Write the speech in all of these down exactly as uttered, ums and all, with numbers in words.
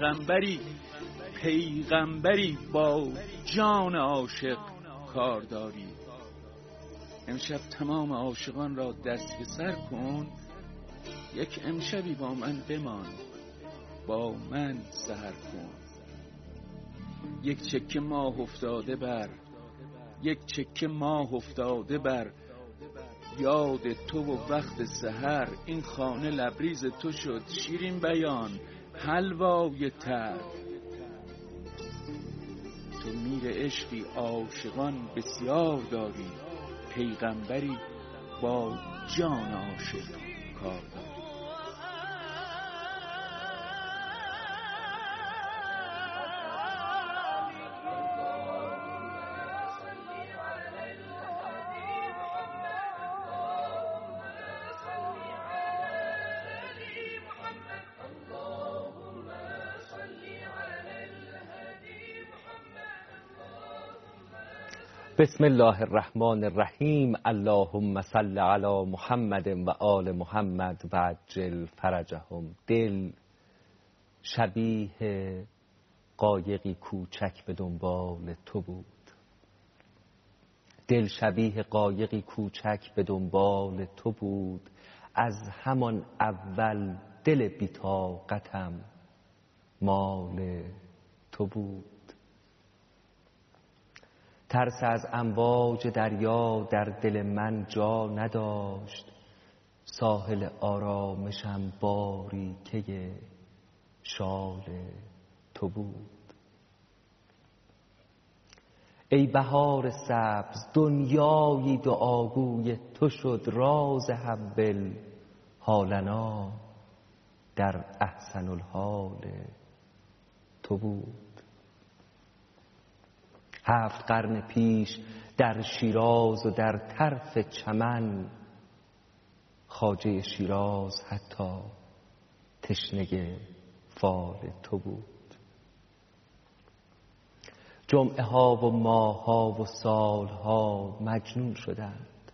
پیغمبری پیغمبری با جان عاشق کار داری. امشب تمام عاشقان را دست به سر کن، یک امشبی با من بمان، با من سحر کن. یک چکه ماه افتاده بر یک چکه ماه افتاده بر یاد تو و وقت سحر. این خانه لبریز تو شد شیرین بیان حلوای تر. تو میر عشقی عاشقان بسیار داری، پیغمبری با جان عاشق کار داری. بسم الله الرحمن الرحیم. اللهم صل علی محمد و آل محمد و عجل فرجهم. دل شبیه قایقی کوچک به دنبال تو بود. دل شبیه قایقی کوچک به دنبال تو بود. از همان اول دل بی‌طاقتم مال تو بود. ترس از امواج دریا در دل من جا نداشت. ساحل آرامشم باریکه شال تو بود. ای بهار سبز دنیایی دعاگوی تو شد. راز حول حالنا در احسن الحال تو بود. هفت قرن پیش در شیراز و در طرف چمن خواجه شیراز حتی تشنه فال تو بود. جمعه ها و ماه ها و سال ها مجنون شدند.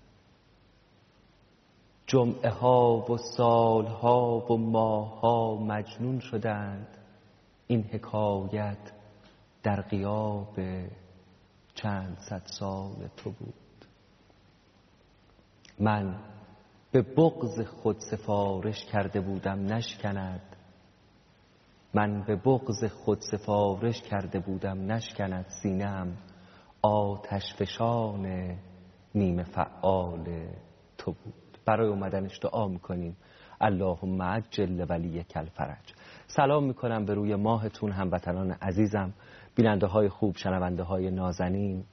جمعه ها و سال ها و ماه ها مجنون شدند. این حکایت در غیاب چند صد سال تو بود. من به بغض خود سفارش کرده بودم نشکند. من به بغض خود سفارش کرده بودم نشکند. سینه‌ام آتش فشان نیمه فعال تو بود. برای اومدنش دعا میکنیم اللهم عجل ولیک الفرج. سلام میکنم به روی ماهتون هموطنان عزیزم، بیننده های خوب، شنونده های نازنین.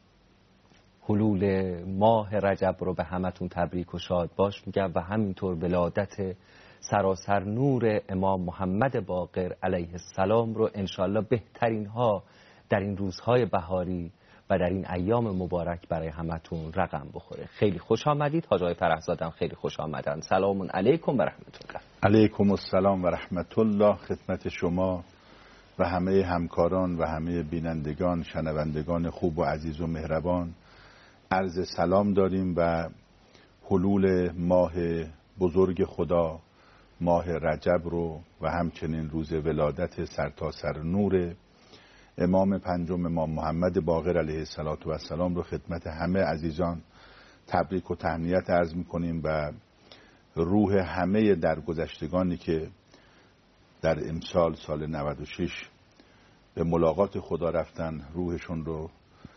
حلول ماه رجب رو به همتون تبریک و شاد باش میگم و همینطور ولادت سراسر نور امام محمد باقر علیه السلام رو انشالله بهترین ها در این روزهای بهاری و در این ایام مبارک برای همتون رقم بخوره. خیلی خوش آمدید. حاج آقای فرحزادم خیلی خوش آمدن. سلام علیکم و رحمت الله. علیکم السلام و رحمت الله خدمت شما و همه همکاران و همه بینندگان شنوندگان خوب و عزیز و مهربان. عرض سلام داریم و حلول ماه بزرگ خدا، ماه رجب رو و همچنین روز ولادت سرتاسر نور امام پنجم امام محمد باقر علیه السلام رو خدمت همه عزیزان تبریک و تهنیت عرض میکنیم و روح همه درگذشتگانی که در امسال سال نود و شش به ملاقات خدا رفتن روحشون رو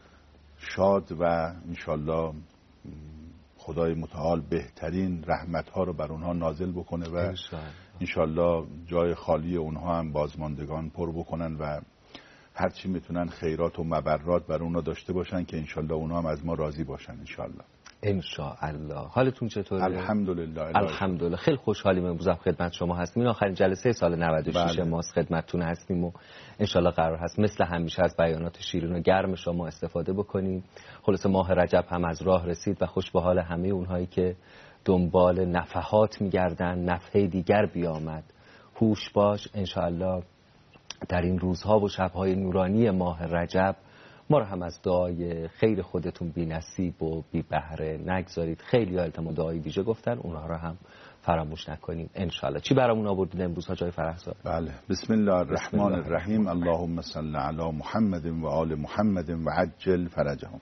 شاد و انشالله خدای متعال بهترین رحمتها رو بر اونها نازل بکنه و انشالله جای خالی اونها هم بازماندگان پر بکنن و هرچی میتونن خیرات و مبرات بر اونها داشته باشن که انشالله اونها هم از ما راضی باشن انشالله. انشاءالله. حالتون چطوره؟ الحمدلله. الحمدلله. خیلی خوشحالیم امروز هم خدمت شما هستیم. این آخرین جلسه سال نود و شش ماست خدمتتون هستیم و انشالله قرار هست مثل همیشه از بیانات شیرین و گرم شما استفاده بکنیم. خلاص ماه رجب هم از راه رسید و خوش به حال همه اونهایی که دنبال نفحات میگردن. نفحه دیگر بیامد. هوش باش انشاءالله در این روزها و شبهای نورانی ماه رجب ما رو هم از دعای خیر خودتون بی نصیب و بی بهره نگذارید. خیلی ها التماس دعای ویژه گفتن، اونها رو هم فراموش نکنیم انشالله. چی برامون آوردید امروز حاجی فرهزاد؟ بله، بسم الله الرحمن الرحیم. اللهم صل علی محمد و آل محمد و عجل فرجهم.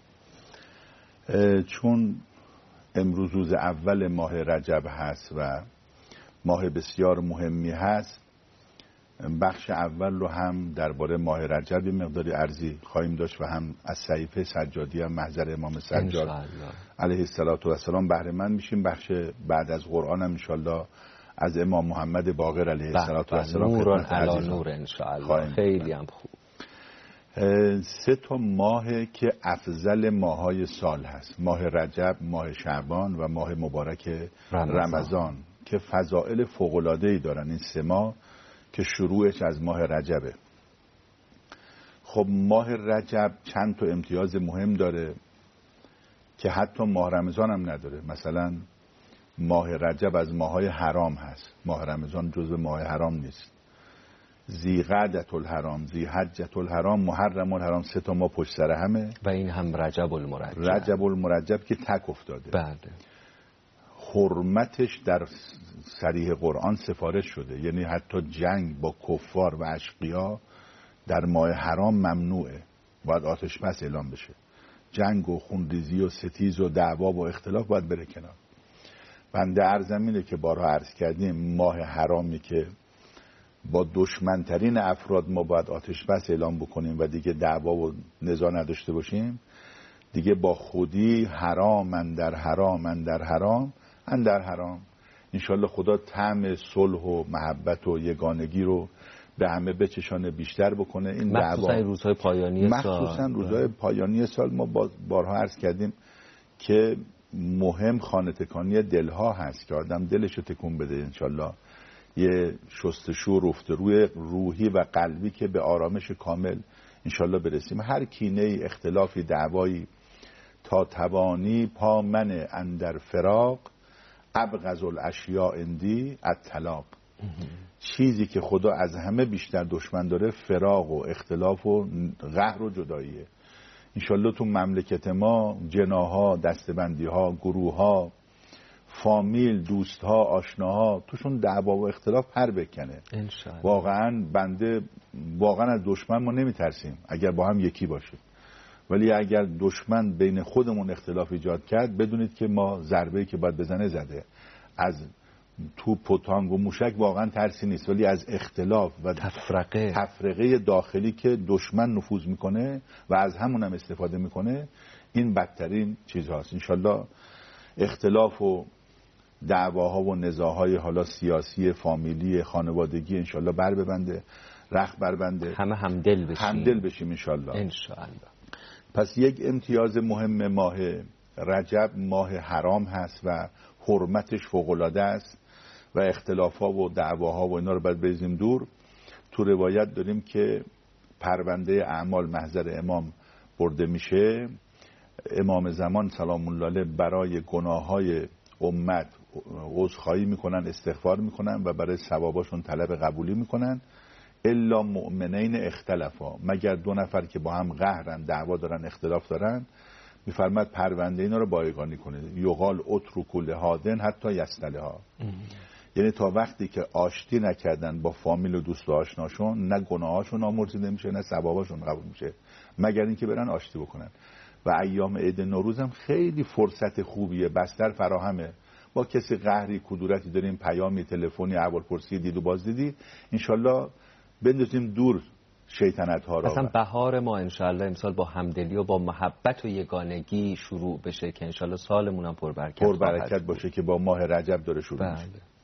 چون امروز روز اول ماه رجب هست و ماه بسیار مهمی هست، بخش اول رو هم درباره ماه رجب مقداری عرضی خواهیم داشت و هم از صحیفه سجادی هم محضر امام سجاد علیه السلام بهره مند میشیم. بخش بعد از قرآن هم انشالله از امام محمد باقر علیه السلام نوران علی نور انشالله. خیلی هم خوب. سه تا ماه که افضل ماهای سال هست، ماه رجب، ماه شعبان و ماه مبارک رمضان, رمضان که فضائل فوق‌العاده‌ای دارن. این سه ماه که شروعش از ماه رجبه. خب ماه رجب چند تا امتیاز مهم داره که حتی ماه رمضان هم نداره. مثلا ماه رجب از ماهای حرام هست، ماه رمضان جزو ماه حرام نیست. ذیقعدة الحرام، ذیحجة الحرام، محرم الحرام، سه تا ماه پشت سر همه و این هم رجب المرجب. رجب المرجب که تک افتاده. بله. حرمتش در صریح قرآن سفارش شده، یعنی حتی جنگ با کفار و اشقیا در ماه حرام ممنوعه، باید آتش بس اعلام بشه. جنگ و خونریزی و ستیز و دعوا و اختلاف باید بره کنار. بنده عرضم اینه که بارها عرض کردیم ماه حرامی که با دشمنترین افراد ما باید آتش بس اعلام بکنیم و دیگه دعوا و نزاع نداشته باشیم، دیگه با خودی حرام اندر حرام اندر حرام اندر حرام. انشالله خدا طعم صلح و محبت و یگانگی رو به همه بچشانه، بیشتر بکنه. این مخصوصا این روزهای پایانی سال، مخصوصا روزهای پایانی سال ما بارها عرض کردیم که مهم خانه تکانی دلها هست که آدم دلش رو تکون بده. انشالله یه شستشو رفته روی روحی و قلبی که به آرامش کامل انشالله برسیم. هر کینه، اختلافی، دعوایی تا توانی پا من اندر فراق، ابغض الاشیاء عندی الطلاق. چیزی که خدا از همه بیشتر دشمن داره فراق و اختلاف و قهر و جداییه. انشالله تو مملکت ما جناها، دستبندیها، گروهها، فامیل، دوستها، آشناها توشون دعوا و اختلاف پر بکنه. انشالله. واقعا بنده واقعا از دشمن ما نمیترسیم اگر با هم یکی باشیم، ولی اگر دشمن بین خودمون اختلاف ایجاد کرد بدونید که ما ضربه‌ای که باید بزنه زده. از توپ و تانگ و موشک واقعا ترسی نیست، ولی از اختلاف و تفرقه تفرقه داخلی که دشمن نفوذ میکنه و از همون هم استفاده میکنه، این بدترین چیز هاست. انشالله اختلاف و دعواها و نزاعهای حالا سیاسی، فامیلی، خانوادگی انشالله بر ببنده، رخ بر بنده، همه همدل بشیم همدل بشیم انشالله. انشالله. پس یک امتیاز مهم ماه رجب ماه حرام هست و حرمتش فوق‌العاده است و اختلافها و دعواها و اینا رو باید بریزیم دور. تو روایت داریم که پرونده اعمال محضر امام برده میشه. امام زمان سلام الله علیه برای گناههای امت عذرخواهی میکنن، استغفار میکنن و برای ثواباشون طلب قبولی میکنن. الا مؤمنین اختلافا، مگر دو نفر که با هم قهرن، دعوا دارن، اختلاف دارن، میفرماد پرونده اینا رو بایگانی کنید. یقال اترکوا لهادن حتی یصطلحا، یعنی تا وقتی که آشتی نکردن با فامیل و دوست و آشناشون، نه گناهاشون آمرزیده میشه نه ثواباشون قبول میشه، مگر اینکه برن آشتی بکنن. و ایام عید نوروز هم خیلی فرصت خوبیه، بستر فراهمه. با کسی قهری کدورتی داریم، پیامی، تلفنی، احوالپرسی، دید و بازدیدی، انشالله بندازیم دور شیطنت ها را. اصلا بهار ما انشالله امسال با همدلی و با محبت و یگانگی شروع بشه که انشالله سالمون هم پربرکت پربرکت باشه که با ماه رجب داره شروع بله. میشه.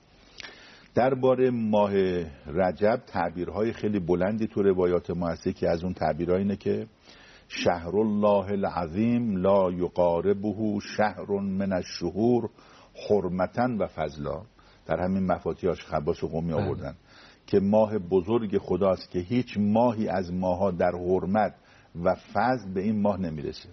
درباره ماه رجب تعبیرهای خیلی بلندی تو روایات ما هست. که از اون تعبیرها اینه که شهر الله العظیم لا یقاربه شهر من الشهور حرمتا و فضلا. در همین مفاتیحش خباس و قمی آوردن که ماه بزرگ خداست که هیچ ماهی از ماها در حرمت و فضل به این ماه نمیرسه.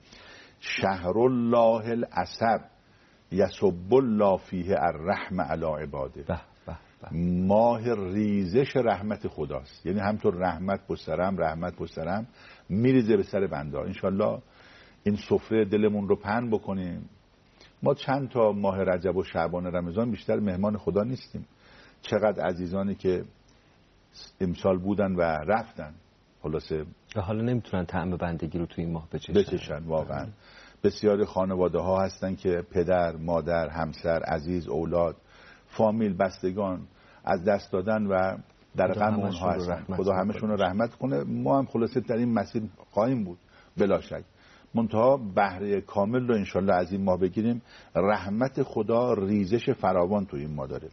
شهر الله العصب یسب الله فیه الرحم علی عباده. به به به. ماه ریزش رحمت خداست، یعنی همطور رحمت پشترم رحمت پشترم میریزه به سر بنده. انشالله این سفره دلمون رو پهن بکنیم ما چند تا ماه رجب و شعبان رمضان بیشتر مهمان خدا نیستیم. چقدر عزیزانی که امسال بودن و رفتن، خلاصه و حالا نمیتونن طعم بندگی رو تو این ماه بچشن بچشن واقعا. بسیاری خانواده ها هستن که پدر، مادر، همسر، عزیز، اولاد، فامیل، بستگان از دست دادن و در غم اونها هستن. خدا همشون رو رحمت کنه. ما هم خلاصه در این مسیر خواهیم بود بلا شک. منتها بهره کامل رو انشالله از این ماه بگیریم. رحمت خدا ریزش فراوان تو این ماه داره.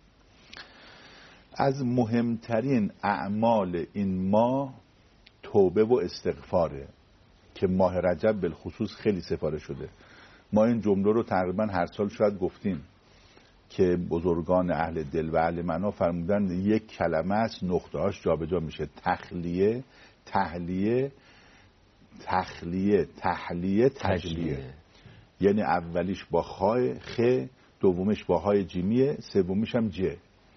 از مهمترین اعمال این ماه توبه و استغفاره که ماه رجب بالخصوص خیلی سفارش شده. ما این جمله رو تقریبا هر سال شاید گفتیم که بزرگان اهل دل و اهل معنا فرمودن یک کلمه است نقطه‌هاش جابجا میشه. تخلیه، تحلیه، تخلیه، تحلیه، تجلیه. یعنی اولیش با خای خ، دومیش با های جیمیه، سومیش هم ج.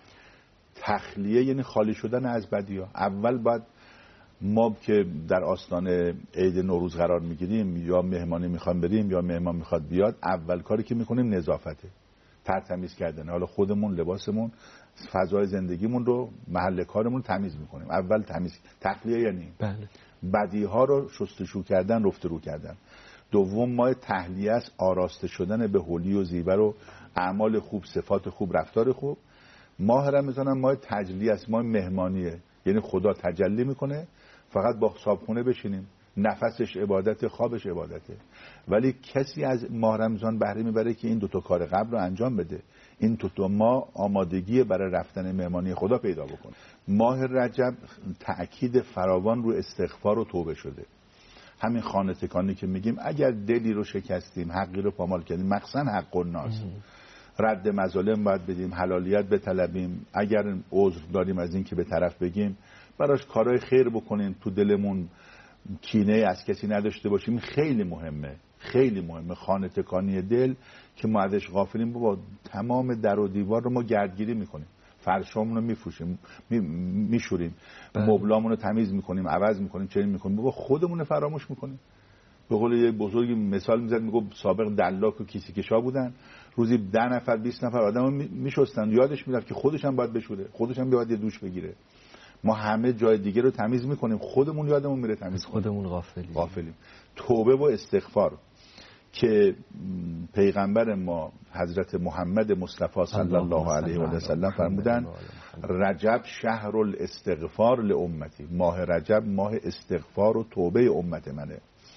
تخلیه یعنی خالی شدن از بدی‌ها. اول باید ما که در آستان عید نوروز قرار میگیریم یا مهمانی میخوام بریم یا مهمان میخواد بیاد، اول کاری که میکنیم نظافته، ترتمیز کردن. حالا خودمون، لباسمون، فضای زندگیمون رو، محل کارمون تمیز میکنیم. اول تمیز، تخلیه یعنی بله. بدیها رو شستشو کردن، رفت رو کردن. دوم ماه تحلیه است، آراسته شدن به حلی و زیور و اعمال خوب، صفات خوب، رفتار خوب. ماه رمضان هم ماه تجلیه است، ماه مهمانیه، یعنی خدا تجلی میکنه. فقط با صابخونه بشینیم، نفسش عبادت، خوابش عبادته. ولی کسی از ماه رمضان بهره میبره که این دوتا کار قبل رو انجام بده. این دوتا ماه آمادگی برای رفتن مهمانی خدا پیدا بکنه. ماه رجب تأکید فراوان رو استغفار و توبه شده. همین خانه تکانی که میگیم، اگر دلی رو شکستیم، حقی رو پامال کردیم، مخصوصا حق الناس، رد مظالم باید بدیم، حلالیت بطلبیم. اگر عذر داریم از این که به طرف بگیم، براش کارهای خیر بکنیم، تو دلمون کینه از کسی نداشته باشیم. خیلی مهمه، خیلی مهمه. خانه تکانی دل که ما ازش غافلیم، بابا تمام در و دیوار رو ما گردگیری میکنیم، فرشامون رو میفروشیم، میشوریم، مبلامون رو تمیز میکنیم، عوض میکنیم، چنین میکنیم، بابا خودمون رو فراموش میکنیم. به قول یه بزرگی مثال میزد، میگفت سابق دلاک و کیسه کشا بودن، روزی ده نفر بیست نفر آدمو میشستن، یادش میرفت که خودش هم باید بشوره، خودش هم باید یه دوش بگیره. ما همه جای دیگه رو تمیز میکنیم، خودمون یادمون میره تمیز کنیم، خودمون غافلیم. غافلیم. توبه و استغفار که پیغمبر ما حضرت محمد مصطفی صلی الله علیه و سلم فرمودن رجب شهر الاستغفار لامتی. ماه رجب ماه استغفار و توبه امت منه.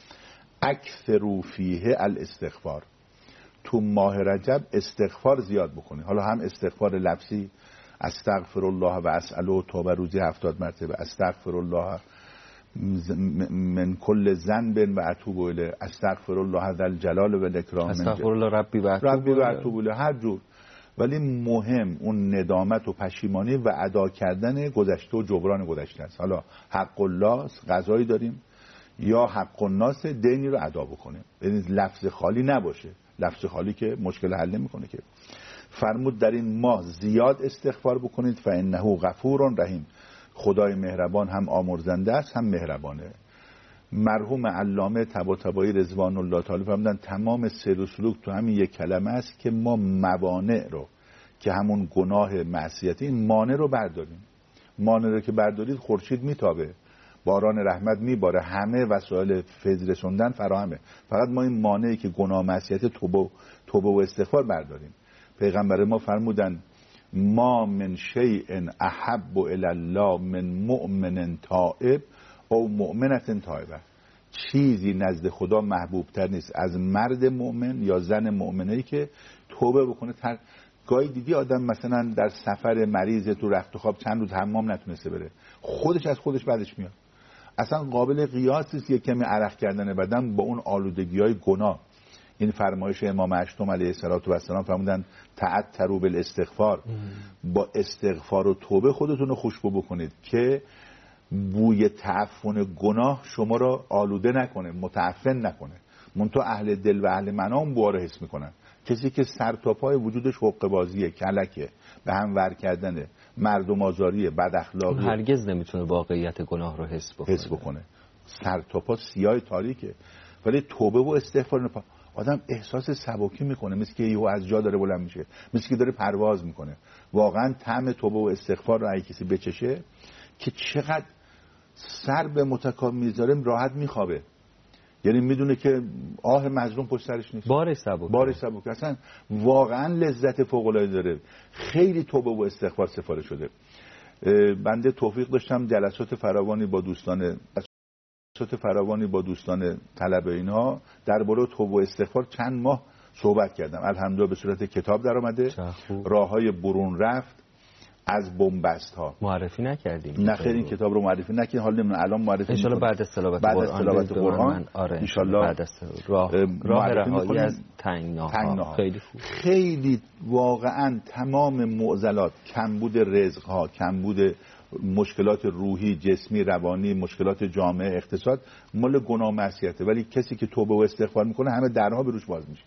اکثروا فیه الاستغفار. تو ماه رجب استغفار زیاد بکنی. حالا هم استغفار لفظی، استغفر الله و اسأله، توبه روزی هفتاد مرتبه، استغفر الله من کل ذنب و اتوب الیه، استغفر الله ذا الجلال و الاکرام، استغفر الله ربی و ربی و اتوب الیه، هر جور. ولی مهم اون ندامت و پشیمانی و ادا کردن گذشته و جبران گذشته است. حالا حق الله قضایی داریم یا حق الناس دینی رو ادا بکنیم، یعنی لفظ خالی نباشه. لفظ خالی که مشکل حل نمیکنه که. فرمود در این ماه زیاد استغفار بکنید، فانه غفور رحیم. خدای مهربان هم آمرزنده است هم مهربانه. مرحوم علامه طباطبایی رضوان الله تعالی فرمودن تمام سیر و سلوک تو همین یک کلمه است که ما موانع رو که همون گناه معصیتی، این مانع رو برداریم. مانع رو که بردارید خورشید میتابه، باران رحمت میباره، همه وسایل فیض رسوندن فراهمه. فقط ما این مانعی که گناه معصیت توبه توبه و استغفار برداریم. پیغمبر ما فرمودن ما من شیء احب الی الله من مؤمن تائب او مؤمنه تائبه. چیزی نزد خدا محبوب تر نیست از مرد مؤمن یا زن مؤمنه‌ای که توبه بکنه. تر... گاهی دیدی آدم مثلا در سفر مریض تو رخت و خواب چند روز حمام نتونسته بره، خودش از خودش بعدش میاد. اصلا قابل قیاس نیست یک کمی عرق کردن بدن با اون آلودگی‌های گناه. این فرمایش امام اشتم علیه السلام فرمودن تعطروا بالاستغفار، با استغفار و توبه خودتون رو خوشبو بکنید که بوی تعفن گناه شما رو آلوده نکنه، متعفن نکنه. منتها اهل دل و اهل معنا اون بوها رو حس میکنن. کسی که سر تا پای وجودش حقه بازیه، کلکه، به هم ور کردنه، مردم آزاریه، بد اخلاقی، هرگز نمیتونه واقعیت گناه رو حس بکنه. حس بکنه. سر تا پا سیاه تاریکه. ولی توبه و استغفار نپا. آدم احساس سبکی میکنه، مثل که یهو از جا داره بلند میشه، مثل که داره پرواز میکنه. واقعا طعم توبه و استغفار رو اگه کسی بچشه که چقدر سر به متکا میذاره راحت میخوابه، یعنی میدونه که آه مظلوم پشت سرش نیست، بارش سبک بارش سبک، اصلا واقعا لذت فوق العاده داره. خیلی توبه و استغفار سفارش شده. بنده توفیق داشتم جلسات فراوانی با دوستان جلسات فراوانی با دوستان طلبه اینها درباره توبه و استغفار چند ماه صحبت کردم. الحمدلله به صورت کتاب در اومده. راههای برون رفت از بنبست ها. معرفی نکردیم. نه خیر این کتاب رو معرفی نکردیم، حالا نمیدونم الان معرفی ان شاءالله بعد از تلاوت بعد از تلاوت قرآن آره ان شاءالله بعد از راه راه رهایی از تنگناها. خیلی خوب. خیلی واقعا تمام معضلات، کمبود رزق ها، کمبود مشکلات روحی، جسمی، روانی، مشکلات جامعه، اقتصاد مال گناه و معصیته، ولی کسی که توبه و استغفار میکنه همه درها به روش باز میشه.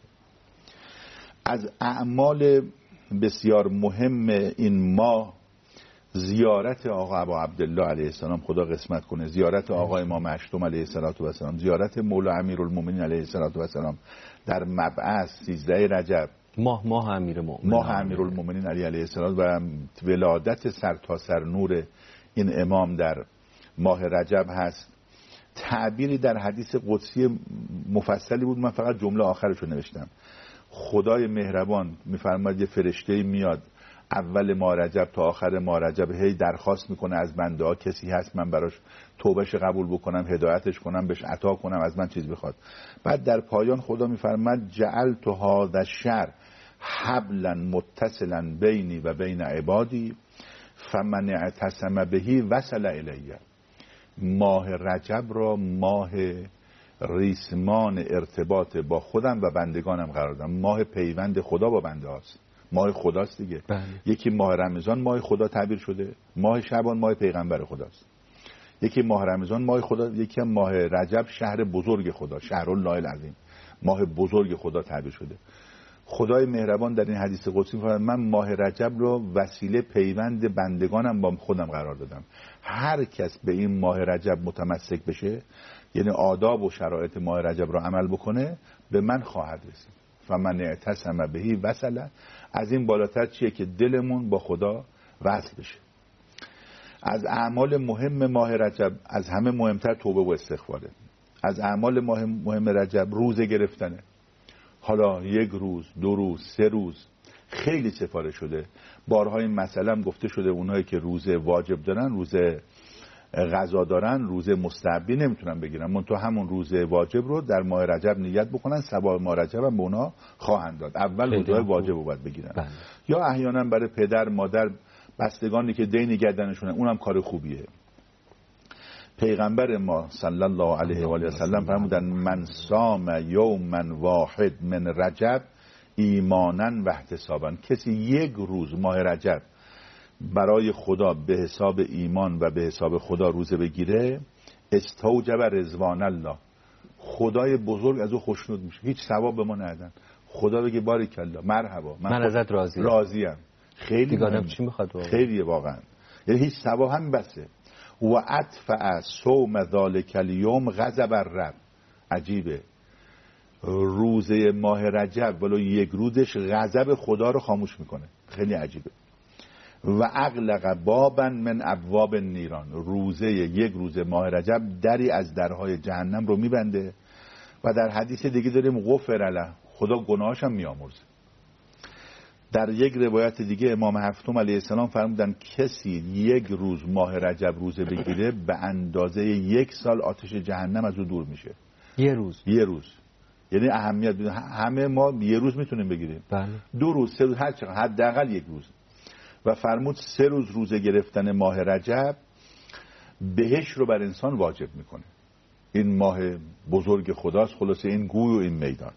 از اعمال بسیار مهم این ماه زیارت آقا ابا عبدالله علیه السلام، خدا قسمت کنه، زیارت آقا امام هشتم علیه السلام، زیارت مولا امیرالمومنین علیه السلام در مبعث سیزده رجب، ماه ماه امیرالمومنین ماه امیرالمومنین علی علیه السلام و ولادت سرتاسر نور این امام در ماه رجب هست. تعبیری در حدیث قدسی مفصلی بود، من فقط جمله آخرش رو نوشتم. خدای مهربان میفرماید یه فرشته میاد اول ماه رجب تا آخر ماه رجب، هی درخواست میکنه از بنده ها کسی هست من براش توبهش قبول بکنم، هدایتش کنم، بهش عطا کنم، از من چیز بخواد. بعد در پایان خدا میفرماید جعلت هذا الشهر حبلا متصلا بینی و بین عبادی فمن اعتصم بهی وصل الیه. ماه رجب را ماه ریسمان ارتباط با خودم و بندگانم قرار دادم. ماه پیوند خدا با بنده هاست، ماه خداست دیگه. بله. یکی ماه رمضان ماه خدا تعبیر شده، ماه شعبان ماه پیغمبر خداست. یکی ماه رمضان ماه خدا، یکی ماه رجب شهر بزرگ خدا، شهر الله العظیم، ماه بزرگ خدا تعبیر شده. خدای مهربان در این حدیث قدسی می‌فرماید من ماه رجب رو وسیله پیوند بندگانم با خودم قرار دادم. هر کس به این ماه رجب متمسک بشه، یعنی آداب و شرایط ماه رجب رو عمل بکنه، به من خواهد رسید. فمن اعتصم بهی وصل. از این بالاتر چیه که دلمون با خدا وصل بشه. از اعمال مهم ماه رجب از همه مهمتر توبه و استغفاره. از اعمال مهم, مهم رجب روزه گرفتنه. حالا یک روز، دو روز، سه روز خیلی سفارش شده. بارها این مسئله هم گفته شده اونایی که روزه واجب دارن، روزه غذا دارن، روزه مستحبی نمیتونن بگیرن، من تو همون روزه واجب رو در ماه رجب نیت بکنن، ثواب ماه رجب هم به اونا خواهند داد. اول روزهای واجب رو باید بگیرن. بله. یا احیانا برای پدر مادر بستگانی که دین گردنشونه، اونم کار خوبیه. پیغمبر ما صلی الله علیه و آله و سلم فرمودن من صام یوما واحد من رجب ایمانا و احتسابا. کسی یک روز ماه رجب برای خدا به حساب ایمان و به حساب خدا روزه بگیره، استوجب رضوان الله، خدای بزرگ از او خوشنود میشه. هیچ ثواب به ما ندادن، خدا بگه باریکالله مرحبا من, من ازت راضیم راضیم. خیلی دیگه آدم چی میخواد واقعا؟ خیلیه واقعا، یعنی هیچ ثواب هم بسه. و اطفع صوم ذالک الیوم غضب الرب. عجیبه، روزه ماه رجب ولو یک روزش غضب خدا رو خاموش میکنه. خیلی عجیبه. و اغلق بابا من ابواب النیران. روزه یک روزه ماه رجب دری از درهای جهنم رو میبنده. و در حدیث دیگه داریم غفر له، خدا گناهاش هم میامرزه. در یک روایت دیگه امام هفتم علیه السلام فرمودن کسی یک روز ماه رجب روزه بگیره به اندازه یک سال آتش جهنم از او دور میشه. یه روز یه روز یعنی اهمیت بدون. همه ما یه روز میتونیم بگیریم. بله. دو روز، سه روز، هر چقدر، حداقل یک روز. و فرمود سه روز روزه گرفتن ماه رجب بهش رو بر انسان واجب میکنه. این ماه بزرگ خداست. خلاصه این گوی و این میدان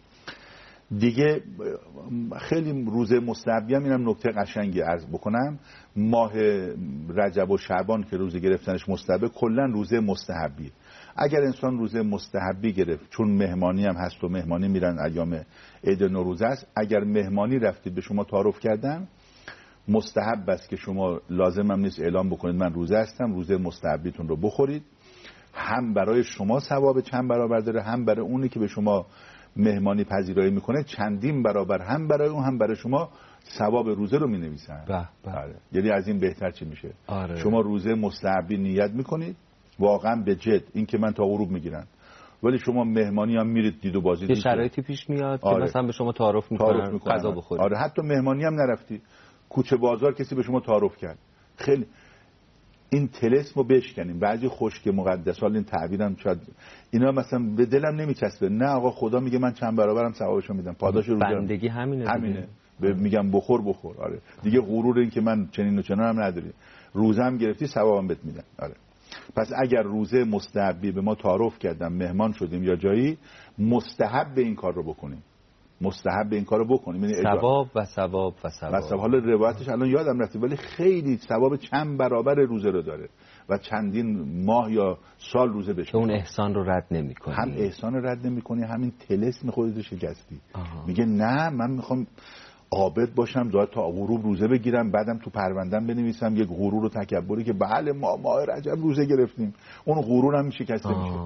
دیگه. خیلی روزه مستحبی هم اینم نکته قشنگی عرض بکنم. ماه رجب و شعبان که روزه گرفتنش مستحبه، کلا روزه مستحبی. اگر انسان روزه مستحبی گرفت، چون مهمانی هم هست و مهمانی میرن ایام عید نوروز است، اگر مهمانی رفتید به شما تعارف کردن، مستحب است که شما لازم هم نیست اعلام بکنید من روزه هستم، روزه مستحبیتون رو بخورید. هم برای شما ثواب چند برابر داره، هم برای اونی که به شما مهمانی پذیرایی میکنه چندین برابر هم برای اون هم برای شما ثواب روزه رو مینویسن. آره. یعنی از این بهتر چی میشه؟ آره. شما روزه مستحبی نیت میکنید واقعا به جد، این که من تا غروب میگیرن، ولی شما مهمانی هم میرید دید و بازی. یه شرایطی پیش میاد آره. که مثلا به شما تعارف میکنن غذا بخورید. آره حتی مهمانی هم نرفتی، کوچه بازار کسی به شما تعارف کرد، خیلی این طلسمو بشکنیم. بعضی خشک مقدسال این تعبیرم شاید اینا مثلا به دلم نمیچسبه. نه آقا خدا میگه من چند برابرم ثوابشو میدم، پاداش روزه بندگی همینه همینه به میگم بخور بخور. آره دیگه غرور این که من چنین و چنان هم نداری، روزه هم گرفتی ثوابم بهت میدم. آره پس اگر روزه مستحبی به ما تعارف کردن، مهمان شدیم یا جایی، مستحب به این کار رو بکنیم، مستحب به این کار رو بکنیم، یعنی ثواب و ثواب و ثواب. حالا روایتش الان یادم رفته ولی خیلی ثواب چند برابر روزه رو داره و چندین ماه یا سال روزه بشه. که اون احسان رو رد نمی‌کنی. هم احسان رو رد نمی‌کنی، همین طلسم خودت رو شکستی. آها. میگه نه من میخوام عابد باشم، زاید تا غروب روزه بگیرم، بعدم تو پروندم بنویسم یک غرور و تکبری که بله ما ماه رجب روزه گرفتیم، اون غرور هم شکسته میشه.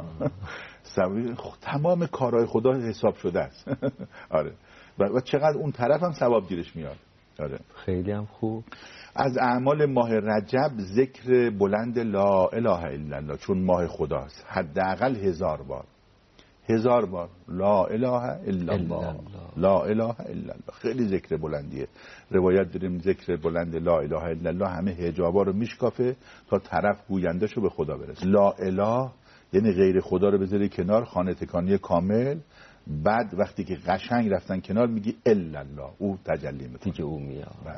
تمام کارهای خدا حساب شده است. آره و چقدر اون طرف هم ثواب گیرش میاد. آره خیلی هم خوب. از اعمال ماه رجب ذکر بلند لا اله الا الله، چون ماه خداست، حداقل هزار بار هزار بار لا اله الا الله، لا اله الا الله. خیلی ذکر بلندیه. روایت داریم ذکر بلند لا اله الا الله همه حجابا رو میشکافه تا طرف گویندهشو به خدا برسه. لا اله یعنی غیر خدا رو بذاری کنار، خانه تکانی کامل. بعد وقتی که قشنگ رفتن کنار میگی الا الله، او تجلی میکنه دیگه، او میاد. بعد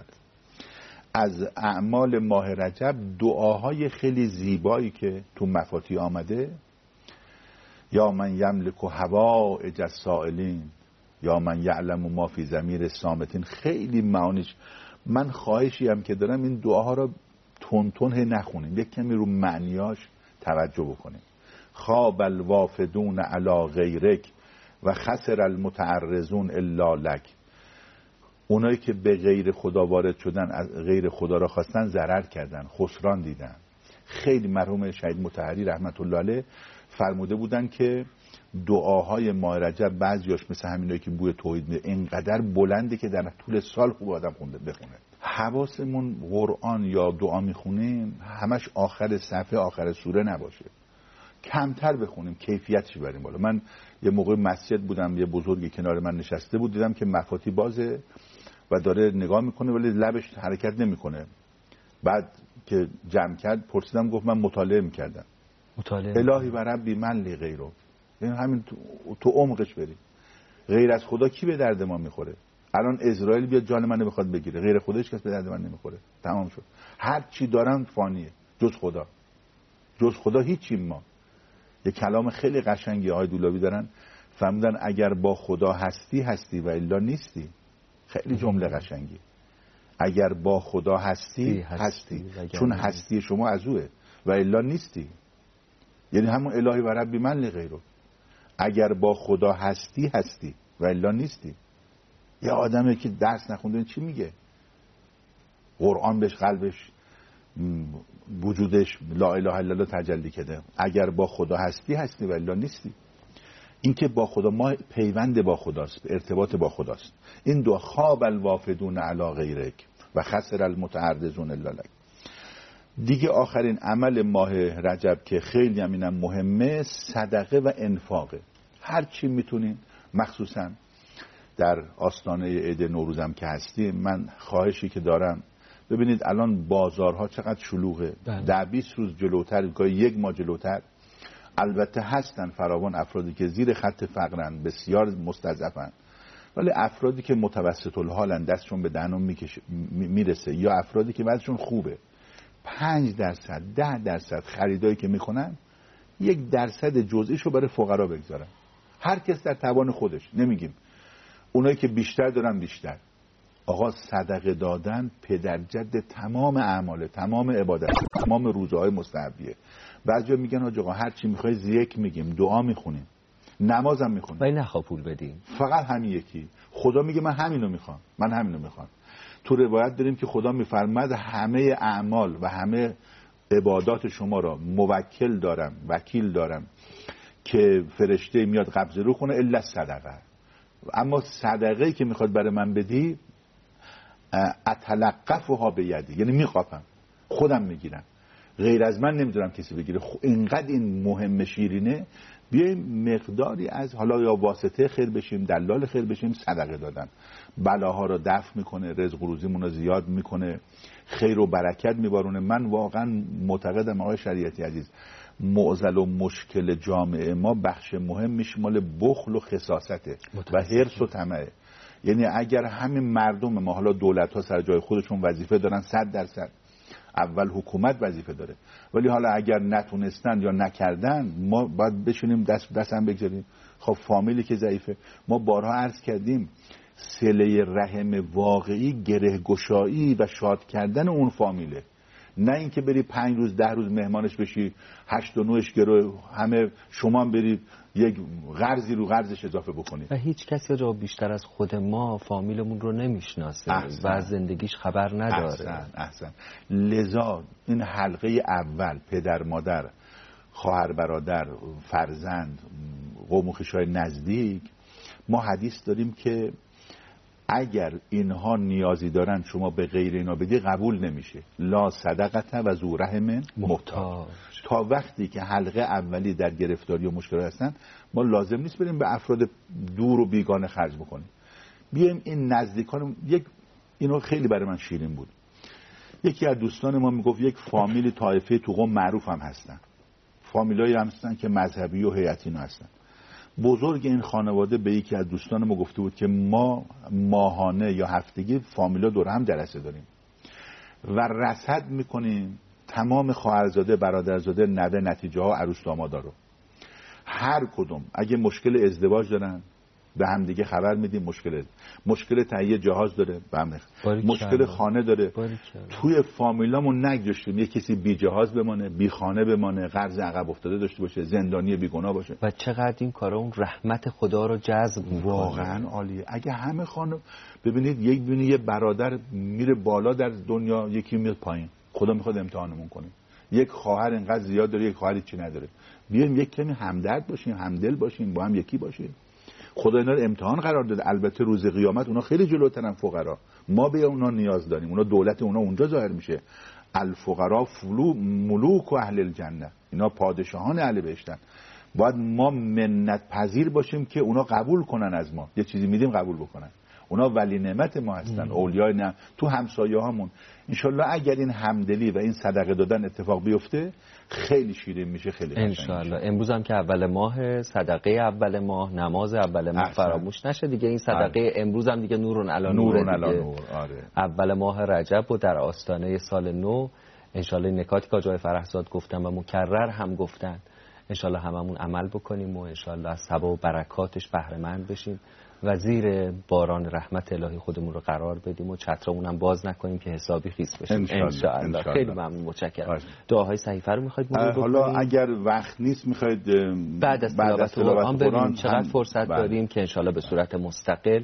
از اعمال ماه رجب دعاهای خیلی زیبایی که تو مفاتی آمده، یا من یملک حوائج السائلین یا من یعلم ما فی ضمیر الصامتین، خیلی معانیش. من خواهشی هم که دارم این دعاها رو تون تون نخونیم، یک کمی رو معنیاش توجه بکنیم. خواب الوافدون علی غیرک و خسر المتعرضون الا لک. اونایی که به غیر خدا وارد شدن، از غیر خدا را خواستن، ضرر کردن، خسران دیدن. خیلی مرحوم شهید مطهری رحمت الله علیه فرموده بودن که دعاهای ماه رجب بعضیاش مثل همینایی که بوی توحید میده اینقدر بلنده که در طول سال خوب آدم خونده بخونه. حواسمون قرآن یا دعا میخونیم همش آخر صفحه آخر سوره نباشه، کمتر بخونیم، کیفیتش بریم بالا. من یه موقع مسجد بودم، یه بزرگی کنار من نشسته بود، دیدم که مفاتی بازه و داره نگاه میکنه ولی لبش حرکت نمیکنه. بعد که جمع کرد پرسیدم، گفت من مطالعه میکردم. مطالعه الهی و ربی من لی غیره، یعنی همین تو, تو عمقش بریم. غیر از خدا کی به درد ما میخوره؟ الان اسرائیل بیاد جان منو بخواد بگیره، غیر خودش کس به درد من نمیخوره. تمام شد. هر چی دارن فانیه جز خدا. جز خدا هیچی. ما یه کلام خیلی قشنگی آقای دولابی دارن، فهمیدن اگر با خدا هستی هستی و الا نیستی. خیلی جمله قشنگی. اگر با خدا هستی هستی, هستی. چون هستی شما از اوه و الا نیستی. یعنی همون الهی و ربی من لغیره. اگر با خدا هستی هستی و الا نیستی. یه آدمی که درس نخونده چی میگه؟ قرآن بهش قلبش وجودش لا اله الا الله تجلی کرده. اگر با خدا هستی هستی و الا نیستی. این که با خدا، ما پیوند با خداست، ارتباط با خداست. این دو خواب الوافدون علی غیرک و خسر المتعرضون الا لک. دیگه آخرین عمل ماه رجب که خیلی هم اینم مهمه، صدقه و انفاقه. هر چی میتونین، مخصوصا در آستانه عید نوروزم که هستیم، من خواهشی که دارم، ببینید الان بازارها چقدر شلوغه. ده بیست روز جلوتر، گاهی یک ماه جلوتر. البته هستن فراوان افرادی که زیر خط فقرن، بسیار مستضعفن، ولی افرادی که متوسط الحالن، دستشون به دهنم میرسه، یا افرادی که وضعشون خوبه، پنج درصد ده درصد خریدایی که میکنن، یک درصد جزئیشو برای فقرا بگذارن. هر کس در توان خودش، نمیگیم اونایی که بیشتر دارن بیشتر. آقا صدقه دادن پدرجد تمام اعمال، تمام عبادت، تمام روزهای مستحبیه. بعضیا میگن آقا هر چی میخوای زیک میگیم، دعا میخونیم، نمازم میخونیم، ولی نخوا پول بدیم. فقط همین یکی. خدا میگه من همینو میخوام، من همینو میخوام. تو روایت داریم که خدا میفرماد همه اعمال و همه عبادات شما را موکل دارم، وکیل دارم که فرشته میاد قبض رو کنه الا صدقه. اما صدقه‌ای که میخواد برای من بدی اتلقفها به یدی، یعنی میخوابم خودم میگیرم، غیر از من نمیدونم کسی بگیره. اینقدر این مهم شیرینه. بیایم مقداری از حالا یا واسطه خیر بشیم، دلال خیر بشیم، صدقه دادن بلاها رو دفع میکنه، رزق و روزیمون رو زیاد میکنه، خیر و برکت میبارونه. من واقعا معتقدم آقای شریعتی عزیز معضل و مشکل جامعه ما بخش مهمش مال بخل و خساسته و حرص و طمعه. یعنی اگر همین مردم ما، حالا دولت ها سر جای خودشون وظیفه دارن صد درصد، اول حکومت وظیفه داره، ولی حالا اگر نتونستن یا نکردن ما باید بشینیم دست دست هم بگذاریم. خب فامیلی که ضعیفه، ما بارها عرض کردیم صله رحم واقعی گره گشایی و شاد کردن اون فامیله، نه اینکه بری پنج روز ده روز مهمانش بشی، هشت و نوش گرو همه شما هم برید یک قرضی رو قرضش اضافه بکنید. و هیچ کسی را بیشتر از خود ما فامیلمون رو نمیشناسه و از زندگیش خبر نداره. احسن احسن. لذا این حلقه اول پدر مادر خواهر برادر فرزند قوم و خویشای نزدیک، ما حدیث داریم که اگر اینها نیازی دارن شما به غیر اینا بدی قبول نمیشه. لا صدقت و ذو رحم محتاج. تا وقتی که حلقه اولی در گرفتاری و مشکل هستن ما لازم نیست بریم به افراد دور و بیگانه خرج بکنیم. بیایم این نزدیکان، یک اینو خیلی برای من شیرین بود. یکی از دوستان ما میگفت یک فامیل طایفه تو قم معروف هم هستن، فامیلایی هم هستن که مذهبی و هیئتی هستن. بزرگ این خانواده به یکی از دوستان ما گفته بود که ما ماهانه یا هفتگی فامیلا دور هم جلسه داریم و رصد میکنیم تمام خواهرزاده، برادرزاده، نوه، نتیجه ها، عروس دامادا رو. هر کدوم اگه مشکل ازدواج دارن به هم دیگه خبر میدیم، مشکل مشکل تهیه جهاز داره به هم، مشکل خانه داره. توی فامیلامون نگذاشتیم یه کسی بی جهاز بمانه، بی خانه بمانه، قرض عقب افتاده داشته باشه، زندانی بیگناه باشه. و چقدر این کارا اون رحمت خدا رو جذب میکنه. واقعا عالیه. اگه همه خانم ببینید، یک ببینید یه برادر میره بالا در دنیا، یکی میاد پایین، خدا میخواد امتحانمون کنه. یک خواهر اینقدر زیاد داره، یک خواهر چی نداره. بیایم یک کمی همدرد باشیم، همدل باشیم، با هم یکی باشیم. خدا اینا رو امتحان قرار داده. البته روز قیامت اونا خیلی جلوترن فقرا، ما به اونا نیاز داریم، اونا دولت اونا اونجا ظاهر میشه. الفقراء فلو ملوک و اهل الجنه، اینا پادشاهان اهل بهشتن. باید ما منت پذیر باشیم که اونا قبول کنن از ما، یه چیزی میدیم قبول بکنن. اونا ولی نعمت ما هستن، اولیای نه تو همسایه هامون. انشالله اگر این همدلی و این صدقه دادن اتفاق بیفته خیلی شیرین میشه، خیلی قشنگ میشه. انشالله. امروز هم که اول ماه، صدقه اول ماه، نماز اول ماه فراموش نشه دیگه. این صدقه آره. امروز هم دیگه نورون علی نور دیگه. نور. آره. اول ماه رجب و در آستانه سال نو. انشالله نکاتی که آقای فرحزاد گفتن و مکرر هم گفتن انشالله هممون عمل بکنیم و انشالله از ثواب و برکاتش بهره مند بشیم و زیر باران رحمت الهی خودمون رو قرار بدیم و چترمون هم باز نکنیم که حسابی خیس بشیم انشالله. خیلی ممنون، متشکرم. دعاهای صحیفه رو میخواید مرور بکنیم؟ حالا اگر وقت نیست میخواید بعد از تلاوت قرآن ببینیم چقدر فرصت بله. داریم که انشالله به صورت مستقل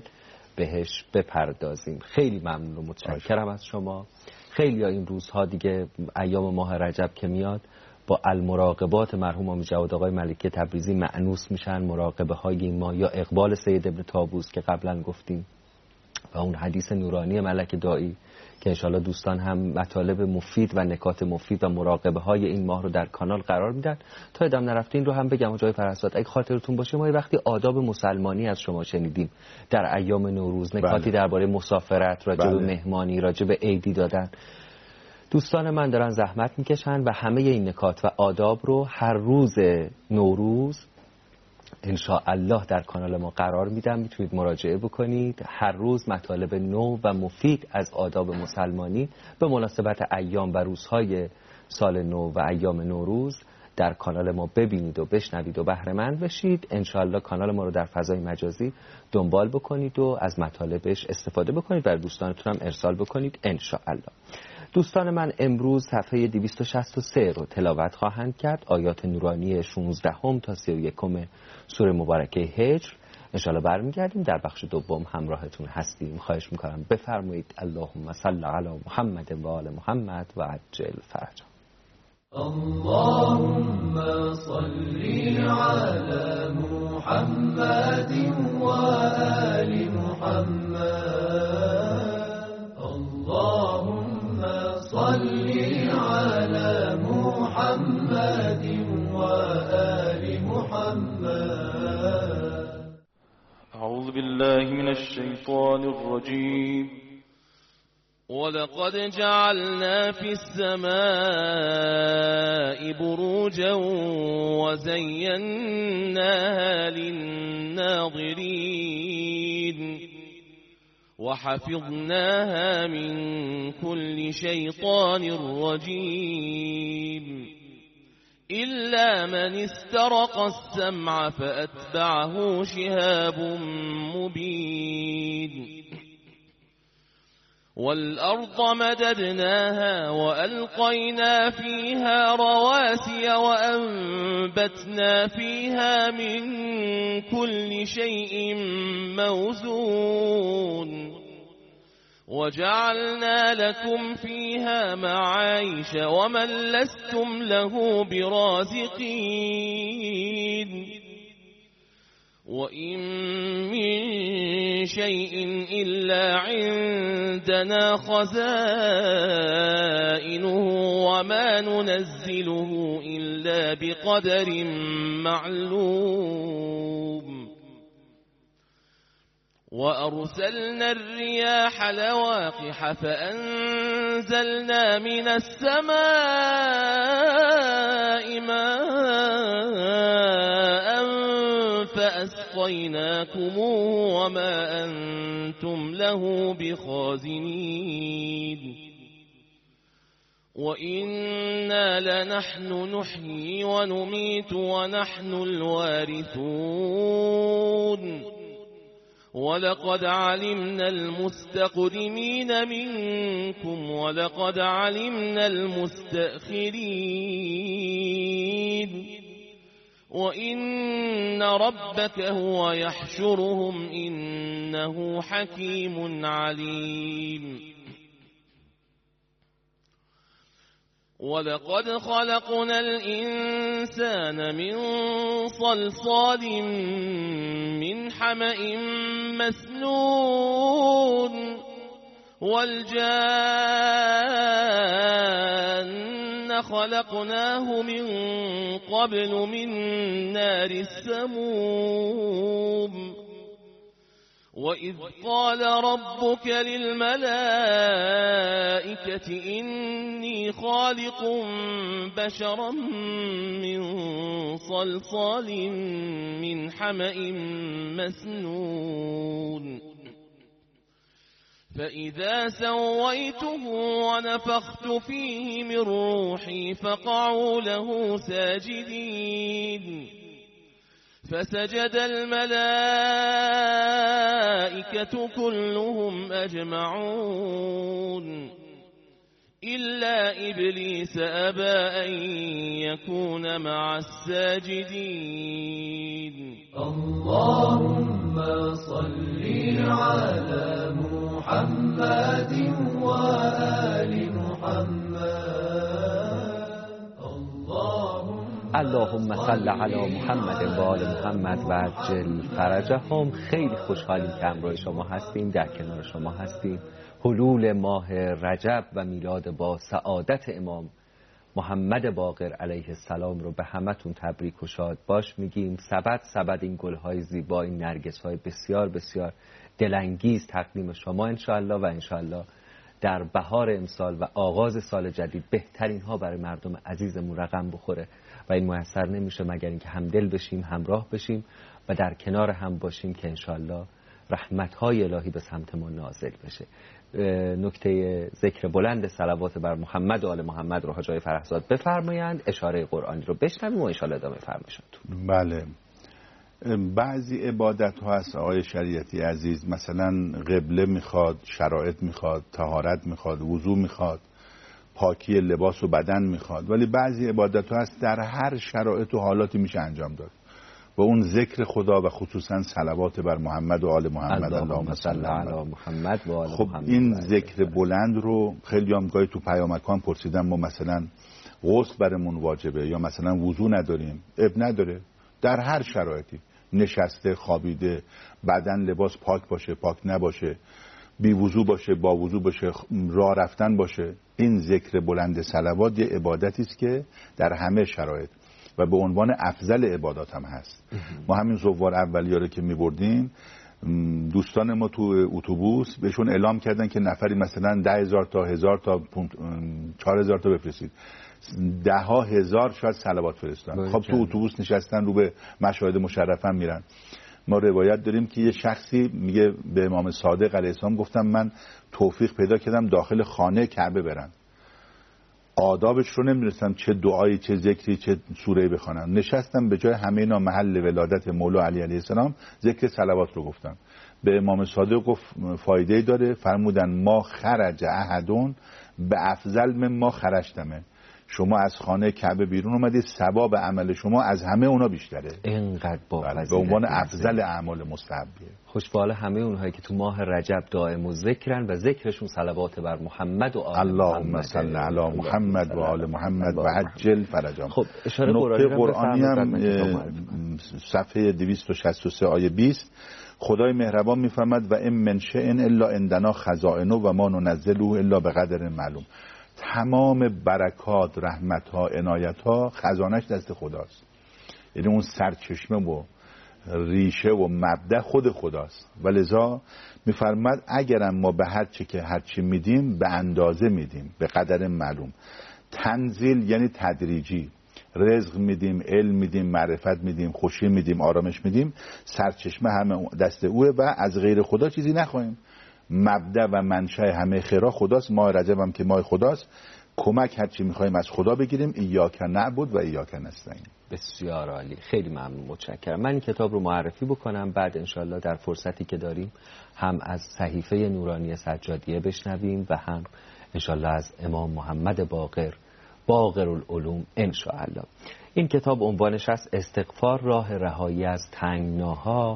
بهش بپردازیم. خیلی ممنون و متشکرم از شما. خیلی ها این روزها دیگه ایام ماه رجب که میاد با المراقبات مرحوم امام جواد آقای ملکی تبریزی مأنوس میشن. مراقبه های این ما یا اقبال سید ابن طاووس که قبلا گفتیم و اون حدیث نورانی ملک دایی که انشالله دوستان هم مطالب مفید و نکات مفید و مراقبه های این ماه رو در کانال قرار میدن. تا ادام نرفتین رو هم بگم جای فرحزاد اگه خاطرتون باشه ما وقتی آداب مسلمانی از شما شنیدیم در ایام نوروز، نکاتی بله. درباره مسافرت، راجع به بله. مهمانی، راجع به عیدی دادن. دوستان من دارن زحمت میکشن و همه این نکات و آداب رو هر روز نوروز انشاءالله در کانال ما قرار میدم. میتونید مراجعه بکنید. هر روز مطالب نو و مفید از آداب مسلمانی به مناسبت ایام و روزهای سال نو و ایام نوروز در کانال ما ببینید و بشنوید و بهره مند بشید. انشاءالله کانال ما رو در فضای مجازی دنبال بکنید و از مطالبش استفاده بکنید، بر دوستانتون هم ارسال بکنید انشاءالله. دوستان من امروز صفحه دویست و شصت و سه رو تلاوت خواهند کرد، آیات نورانی شانزده هم تا سی و یک سوره مبارکه هجر. انشاءالله برمیگردیم در بخش دوم همراهتون هستیم. خواهش میکنم بفرمایید اللهم صل علی محمد و آل محمد و عجل فرجهم. اللهم صل علی الشيطان الرجيم. ولقد جعلنا في السماء بروجا وزيناها للناظرين وحفظناها من كل شيطان رجيم إلا من استرق السمع فأتبعه شهاب مبين. والأرض مددناها وألقينا فيها رواسي وأنبتنا فيها من كل شيء موزون وجعلنا لكم فيها معايش ومن لستم له برازقين. وإن من شيء إلا عندنا خزائنه وما ننزله إلا بقدر معلوم. وأرسلنا الرياح لواقح فأنزلنا من السماء ماء فأسقيناكموه وما أنتم له بخازنين. وإنا لنحن نحيي ونميت ونحن الوارثون. ولقد علمنا المستقدمين منكم ولقد علمنا المستأخرين وإن ربك هو يحشرهم إنه حكيم عليم. ولقد خلقنا الإنسان من صلصال من حمأ مسنون والجان خلقناه من قبل من نار السموم. وإذ قال ربك للملائكة إني خالق بشرا من صلصال من حمأ مسنون فإذا سويته ونفخت فيه من روحي فقعوا له ساجدين. فسجد الملائكة كلهم أجمعون إلا إبليس أبى أن يكون مع الساجدين. اللهم صل على محمد وآل محمد. اللهم صل علی محمد و آل محمد و عجل فرجهم. خیلی خوشحالیم که همراه شما هستیم، در کنار شما هستیم. حلول ماه رجب و میلاد با سعادت امام محمد باقر علیه السلام رو به همتون تبریک و شاد باش میگیم. سبد سبد این گلهای زیبا، این نرگس‌های بسیار بسیار دلانگیز تقدیم شما انشاءالله و انشاءالله در بهار امسال و آغاز سال جدید بهترین ها برای مردم عزیزمون رقم بخوره و این میسر نمیشه مگر اینکه همدل بشیم، همراه بشیم و در کنار هم باشیم که انشاءالله رحمت‌های الهی به سمت ما نازل بشه. نکته ذکر بلند صلوات بر محمد و آل محمد رو حاجی فرهزاد بفرمایند، اشاره قرآنی رو بشنویم و انشاءالله ادامه فرمایشاتون. بله، بعضی عبادت ها هست آقای شریعتی عزیز، مثلا قبله میخواد، شرایط میخواد، طهارت میخواد، وضو میخواد، پاکی لباس و بدن میخواد، ولی بعضی عبادت ها هست در هر شرایط و حالاتی میشه انجام داد و اون ذکر خدا و خصوصا صلوات بر محمد و آل محمد. اللهم صل علی محمد و آل خب محمد. این ذکر بلند رو خیلی هم گاهی تو پیامکان پرسیدن، ما مثلا غسل برمون واجبه یا مثلا وضو نداریم. اب نداره، در هر شرایطی، نشسته، خوابیده، بدن لباس پاک باشه، پاک نباشه، بی وضو باشه، با وضو باشه، راه رفتن باشه، این ذکر بلند صلوات یه عبادتی است که در همه شرایط و به عنوان افضل عبادات هم هست. ما همین زوار اولیاره که می‌بردیم دوستان ما تو اتوبوس بهشون اعلام کردن که نفری مثلا ده هزار تا هزار تا چهار هزار تا بفرستید، ده ها هزار شاید صلوات فرستن. خب تو اتوبوس نشستن رو به مشاهد مشرفه میرن. ما روایت داریم که یه شخصی میگه به امام صادق علیه السلام گفتم من توفیق پیدا کردم داخل خانه کعبه برن، آدابش رو نمیدونستم چه دعایی چه ذکری چه سوره‌ای بخونن، نشستم به جای همه اینا محل ولادت مولا علی علیه السلام ذکر صلوات رو گفتم. به امام صادق گفت فایده داره، فرمودن ما خرج احدون به افضل من ما خرجتمه، شما از خانه کعبه بیرون اومدید ثواب عمل شما از همه اونا بیشتره، اینقدر با فضیلت به عنوان افضل اعمال مستحبیه. خوشبال همه اونهایی که تو ماه رجب دائم و ذکرن و ذکرشون صلوات بر محمد و آل محمد. اللهم صل علی محمد و آل محمد و عجل فرجهم. خب اشاره نقطه قرآنی هم صفحه دویست و شصت و سه آیه بیست خدای مهربان میفرماد و ام من شیء الا عندنا خزائنه و ما ننزله الا به قدر معلوم. تمام برکات، رحمت ها، عنایت ها خزانش دست خداست، یعنی اون سرچشمه و ریشه و مبدأ خود خداست. ولذا میفرماد اگرم ما به هر چی که هر چی میدیم به اندازه میدیم به قدر معلوم. تنزیل یعنی تدریجی، رزق میدیم، علم میدیم، معرفت میدیم، خوشی میدیم، آرامش میدیم، سرچشمه همه دست اوه و از غیر خدا چیزی نخواهیم. مبدأ و منشأ همه خیرها خداست. ماه رجب هم که ماه خداست، کمک هر چی میخوایم از خدا بگیریم. ایاک نعبد و ایاک نستعین. بسیار عالی، خیلی ممنون، متشکرم. من این کتاب رو معرفی بکنم، بعد انشالله در فرصتی که داریم هم از صحیفه نورانی سجادیه بشنویم و هم انشالله از امام محمد باقر باقر العلوم انشاءالله. این کتاب عنوانش است استغفار راه رهایی از تنگناها،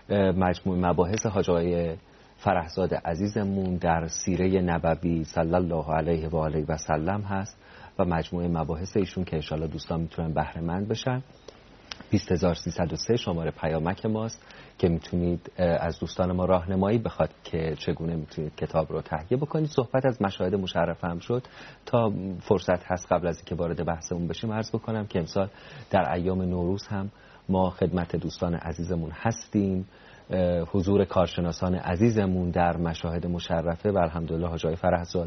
مجموع مباحث حاج آقای فرحزاد عزیزمون در سیره نبوی صلی الله علیه و آله و سلم هست و مجموعه مباحث ایشون که انشالله دوستان میتونن بهره مند بشن. بیست هزار و سیصد و سه شماره پیامک ماست که میتونید از دوستان ما راهنمایی بخواد که چگونه میتونید کتاب رو تهیه بکنید. صحبت از مشاهد مشرفه هم شد. تا فرصت هست قبل از اینکه وارد بحثمون بشیم عرض بکنم که امسال در ایام نوروز هم ما خدمت دوستان عزیزمون هستیم. حضور کارشناسان عزیزمون در مشاهد مشرفه و الحمدلله حاج آقای فرحزاد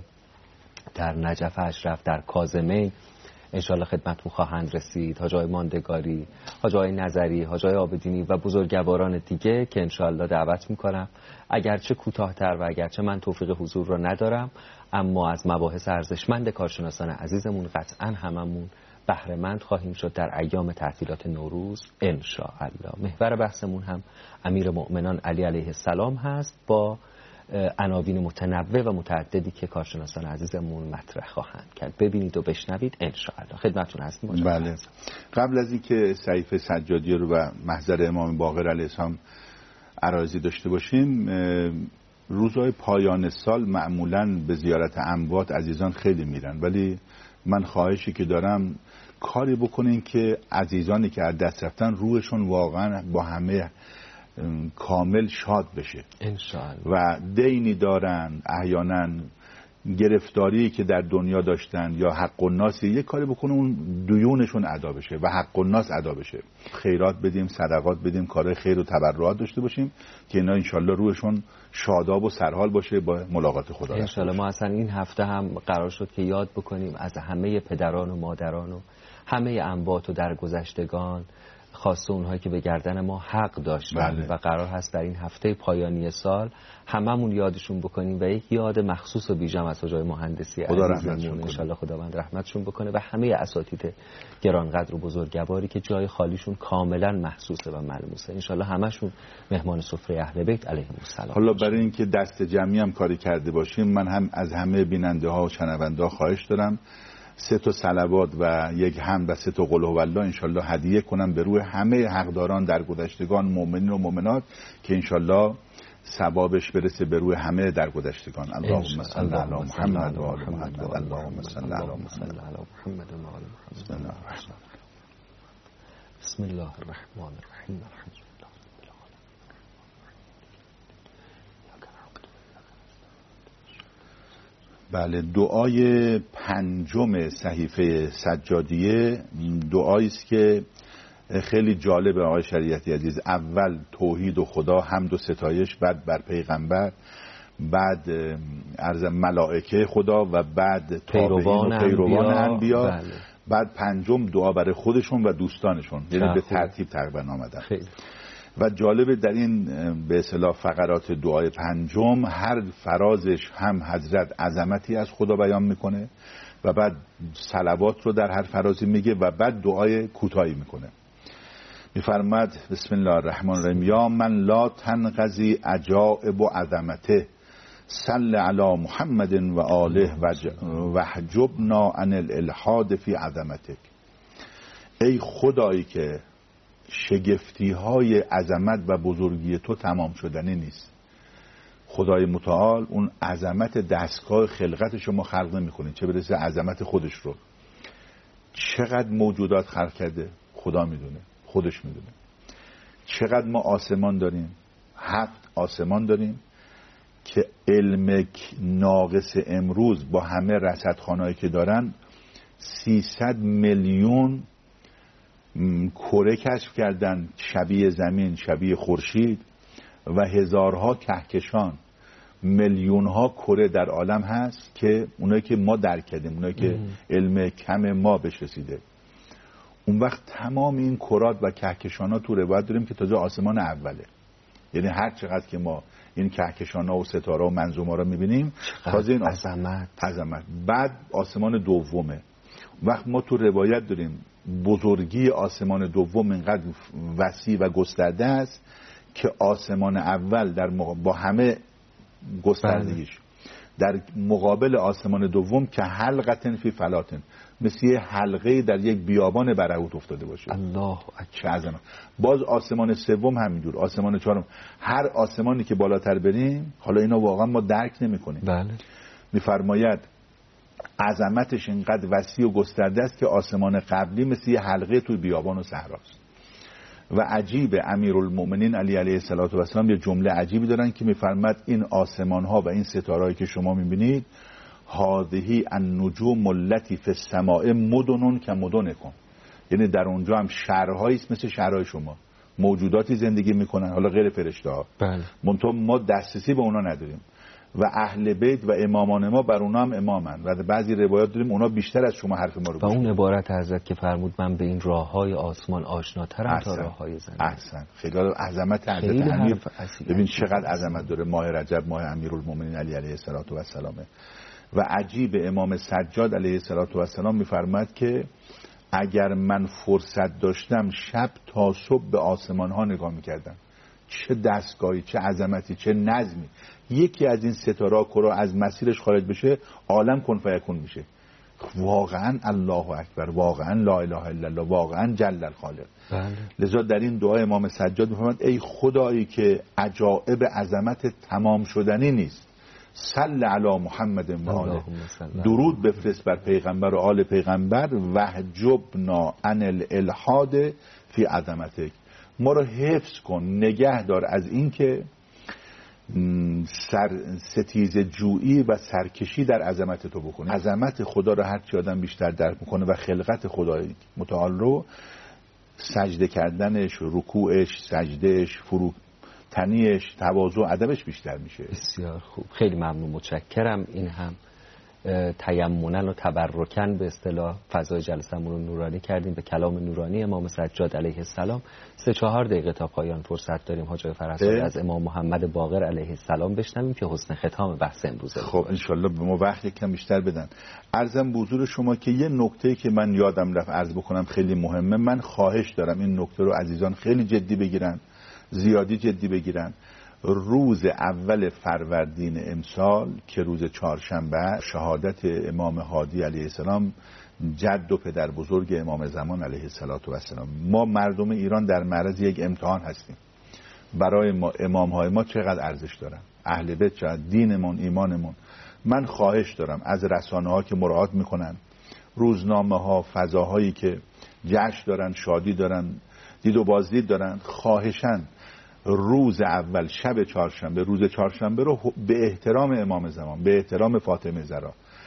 در نجف اشرف، در کاظمین انشالله خدمتتون خواهند رسید، حاج آقای ماندگاری، حاج آقای نظری، حاج آقای عابدینی و بزرگواران دیگه که انشالله دعوت میکنم. اگرچه کوتاه‌تر و اگرچه من توفیق حضور رو ندارم، اما از مباحث ارزشمند کارشناسان عزیزمون قطعا هممون بهره مند خواهیم شد در ایام تعطیلات نوروز انشاءالله. محور بحثمون هم امیر مؤمنان علی علیه السلام هست با عناوین متنوع و متعددی که کارشناسان عزیزمون مطرح خواهند کرد. ببینید و بشنوید انشاءالله. خدمتتون هستیم. بله. قبل از اینکه صحیفه سجادیه رو و محضر امام باقر علیه السلام عراضی داشته باشیم، روزهای پایان سال معمولاً به زیارت اموات عزیزان خیلی میرن، ولی من خواهشی که دارم کاری بکنین که عزیزانی که از دست رفتن روحشون واقعا با همه کامل شاد بشه انشاءالله. و دینی دارن، احیانا گرفتاری که در دنیا داشتن یا حق الناسی، یک کاری بکنه اون دیونشون ادا بشه و حق الناس ادا بشه. خیرات بدیم، صدقات بدیم، کارهای خیر و تبرعات داشته باشیم که اینا انشالله روحشون شاداب و سرحال باشه با ملاقات خدا. انشالله. ما اصلا این هفته هم قرار شد که یاد بکنیم از همه پدران و مادران و همه اموات و درگذشتگان، خاصه اونهایی که به گردن ما حق داشتن. بله. و قرار هست در این هفته پایانی سال هممون یادشون بکنیم و یک یاد مخصوص و ویژه از حاجای مهندسی عزیزمون انشالله خداوند رحمتشون بکنه و همه اساتید گرانقدر و بزرگواری که جای خالیشون کاملا محسوسه و ملموسه، انشالله همشون مهمان سفره اهل بیت علیهم السلام. حالا برای اینکه دست جمعی هم کاری کرده باشیم، من هم از همه بیننده ها و شنونده ها خواهش دارم سه تا صلوات و یک حمد و سه تا قل هو الله انشالله هدیه کنم به روی همه حقداران در گذشتگان، مؤمنین و مؤمنات، که انشالله ثوابش برسه به روی همه در گذشتگان. اللهم صل علی محمد و آل محمد. اللهم صل علی محمد و آل محمد. بسم الله الرحمن الرحیم. بسم الله الرحمن الرحیم. بله، دعای پنجم صحیفه سجادیه دعایی است که خیلی جالب آقای شریعتی عزیز. اول توحید و خدا، حمد و ستایش، بعد بر پیغمبر، بعد عرض ملائکه خدا و بعد پیروان و پیروان انبیا، بله. بعد پنجم دعا برای خودشون و دوستانشون، یعنی به ترتیب تقریبا آمدن. خیلی. و جالب در این به اصطلاح فقرات دعای پنجم هر فرازش هم حضرت عظمتی از خدا بیان میکنه و بعد صلوات رو در هر فرازی میگه و بعد دعای کوتاهی میکنه. میفرماد بسم الله الرحمن الرحیم یا من لا تنقضی عجائب و عظمته صل علی محمد و آله و حجبنا عن الالحاد فی عظمتک. ای خدایی که شگفتی های عظمت و بزرگی تو تمام شدنی نیست. خدای متعال اون عظمت دستگاه خلقت شما خلق نمی‌کنه، چه برسه عظمت خودش رو. چقدر موجودات خلق کرده خدا میدونه، خودش میدونه. چقدر ما آسمان داریم، هفت آسمان داریم که علم ناقص امروز با همه رصدخانه‌ای که دارن سیصد میلیون کره کشف کردن شبیه زمین، شبیه خورشید و هزارها کهکشان، میلیونها کره در عالم هست که اونایی که ما درک کردیم، اونایی که علم کم ما بهش رسیده. اون وقت تمام این کرات و کهکشان‌ها تو روایت داریم که تازه آسمان اوله. یعنی هر چقدر که ما این کهکشان‌ها و ستاره و منظومه رو می‌بینیم تازه این عظمت عظمت بعد آسمان دومه. وقت ما تو روایت داریم بزرگی آسمان دوم اینقدر وسیع و گسترده است که آسمان اول در مق... با همه گستردگیش در مقابل آسمان دوم که حلقتن فی فلاتن، مثل یه حلقه در یک بیابان برهوت افتاده باشه. الله چه عظمت. باز آسمان سوم همینجور، آسمان چهارم، هر آسمانی که بالاتر بریم حالا اینا واقعا ما درک نمی‌کنیم. بله. می‌فرماید عظمتش اینقدر وسیع و گسترده است که آسمان قبلی مثل یه حلقه توی بیابان و صحراست. و عجیب امیرالمؤمنین علی علیه السلام یه جمله عجیبی دارن که میفرماد این آسمان ها و این ستارهایی که شما میبینید هذه النجوم التي فی السماء مدن کمدنکم، یعنی در اونجا هم شهرهایی است مثل شهرهای شما، موجوداتی زندگی میکنن، حالا غیر فرشته ها. بله. منتها ما دسترسی به اونا نداریم و اهل بیت و امامان ما بر اونا هم امامن و بعضی روایات داریم اونا بیشتر از شما حرف ما رو و اون عبارت حضرت که فرمود من به این راههای آسمان آشناترم تا راههای زمین. احسن. خیلی عظمت حضرت امیر، ببین چقدر عظمت داره. ماه رجب ماه امیرالمومنین علی علیه السلام و عجیب امام سجاد علیه السلام میفرماد که اگر من فرصت داشتم شب تا صبح به آسمان ها نگاه میکردم، چه دستگاهی، چه عظمتی، چه نظمی. یکی از این ستاره کرا از مسیرش خارج بشه عالم کن فیکون میشه. واقعا الله اکبر، واقعا لا اله الا الله، واقعا جل الخالق. بله. لذا در این دعای امام سجاد میفرماد ای خدایی که عجائب عظمت تمام شدنی نیست، صل علی محمد و آله، درود بفرست بر پیغمبر و آل پیغمبر، وحجبنا عن الالحاد فی عظمتک، ما رو حفظ کن، نگه دار از این که سر ستیز جویی و سرکشی در عظمت تو بکنه. عظمت خدا رو هر چی آدم بیشتر درک میکنه و خلقت خدای متعال رو، سجده کردنش، رکوعش، سجدهش، فرو تنیش، تواضع، ادبش بیشتر میشه. بسیار خوب، خیلی ممنون، متشکرم. این هم تیمنن و تبرکن به اصطلاح فضای جلسمون رو نورانی کردیم به کلام نورانی امام سجاد علیه السلام. سه چهار دقیقه تا پایان فرصت داریم حاج فرهزاد از امام محمد باقر علیه السلام بشنویم که حسن ختام بحث امروزه. خب انشالله به ما وقت یکم بیشتر بدن. عرضم به حضور شما که یه نکته که من یادم رفت عرض بکنم خیلی مهمه، من خواهش دارم این نکته رو عزیزان خیلی جدی بگیرن، زیادی جدی بگیرن. روز اول فروردین امسال که روز چهارشنبه، شهادت امام هادی علیه السلام، جد و پدر بزرگ امام زمان علیه السلام. ما مردم ایران در معرض یک امتحان هستیم. برای ما امام های ما چقدر ارزش دارن، اهل بیت چقدر، دینمون، ایمانمون. من خواهش دارم از رسانه ها که مراعات میکنن، روزنامه ها، فضاهایی که جشن دارن، شادی دارن، دید و بازدید دارن، خواهشن روز اول شب چهارشنبه، روز چهارشنبه رو به احترام امام زمان، به احترام فاطمه زهرا،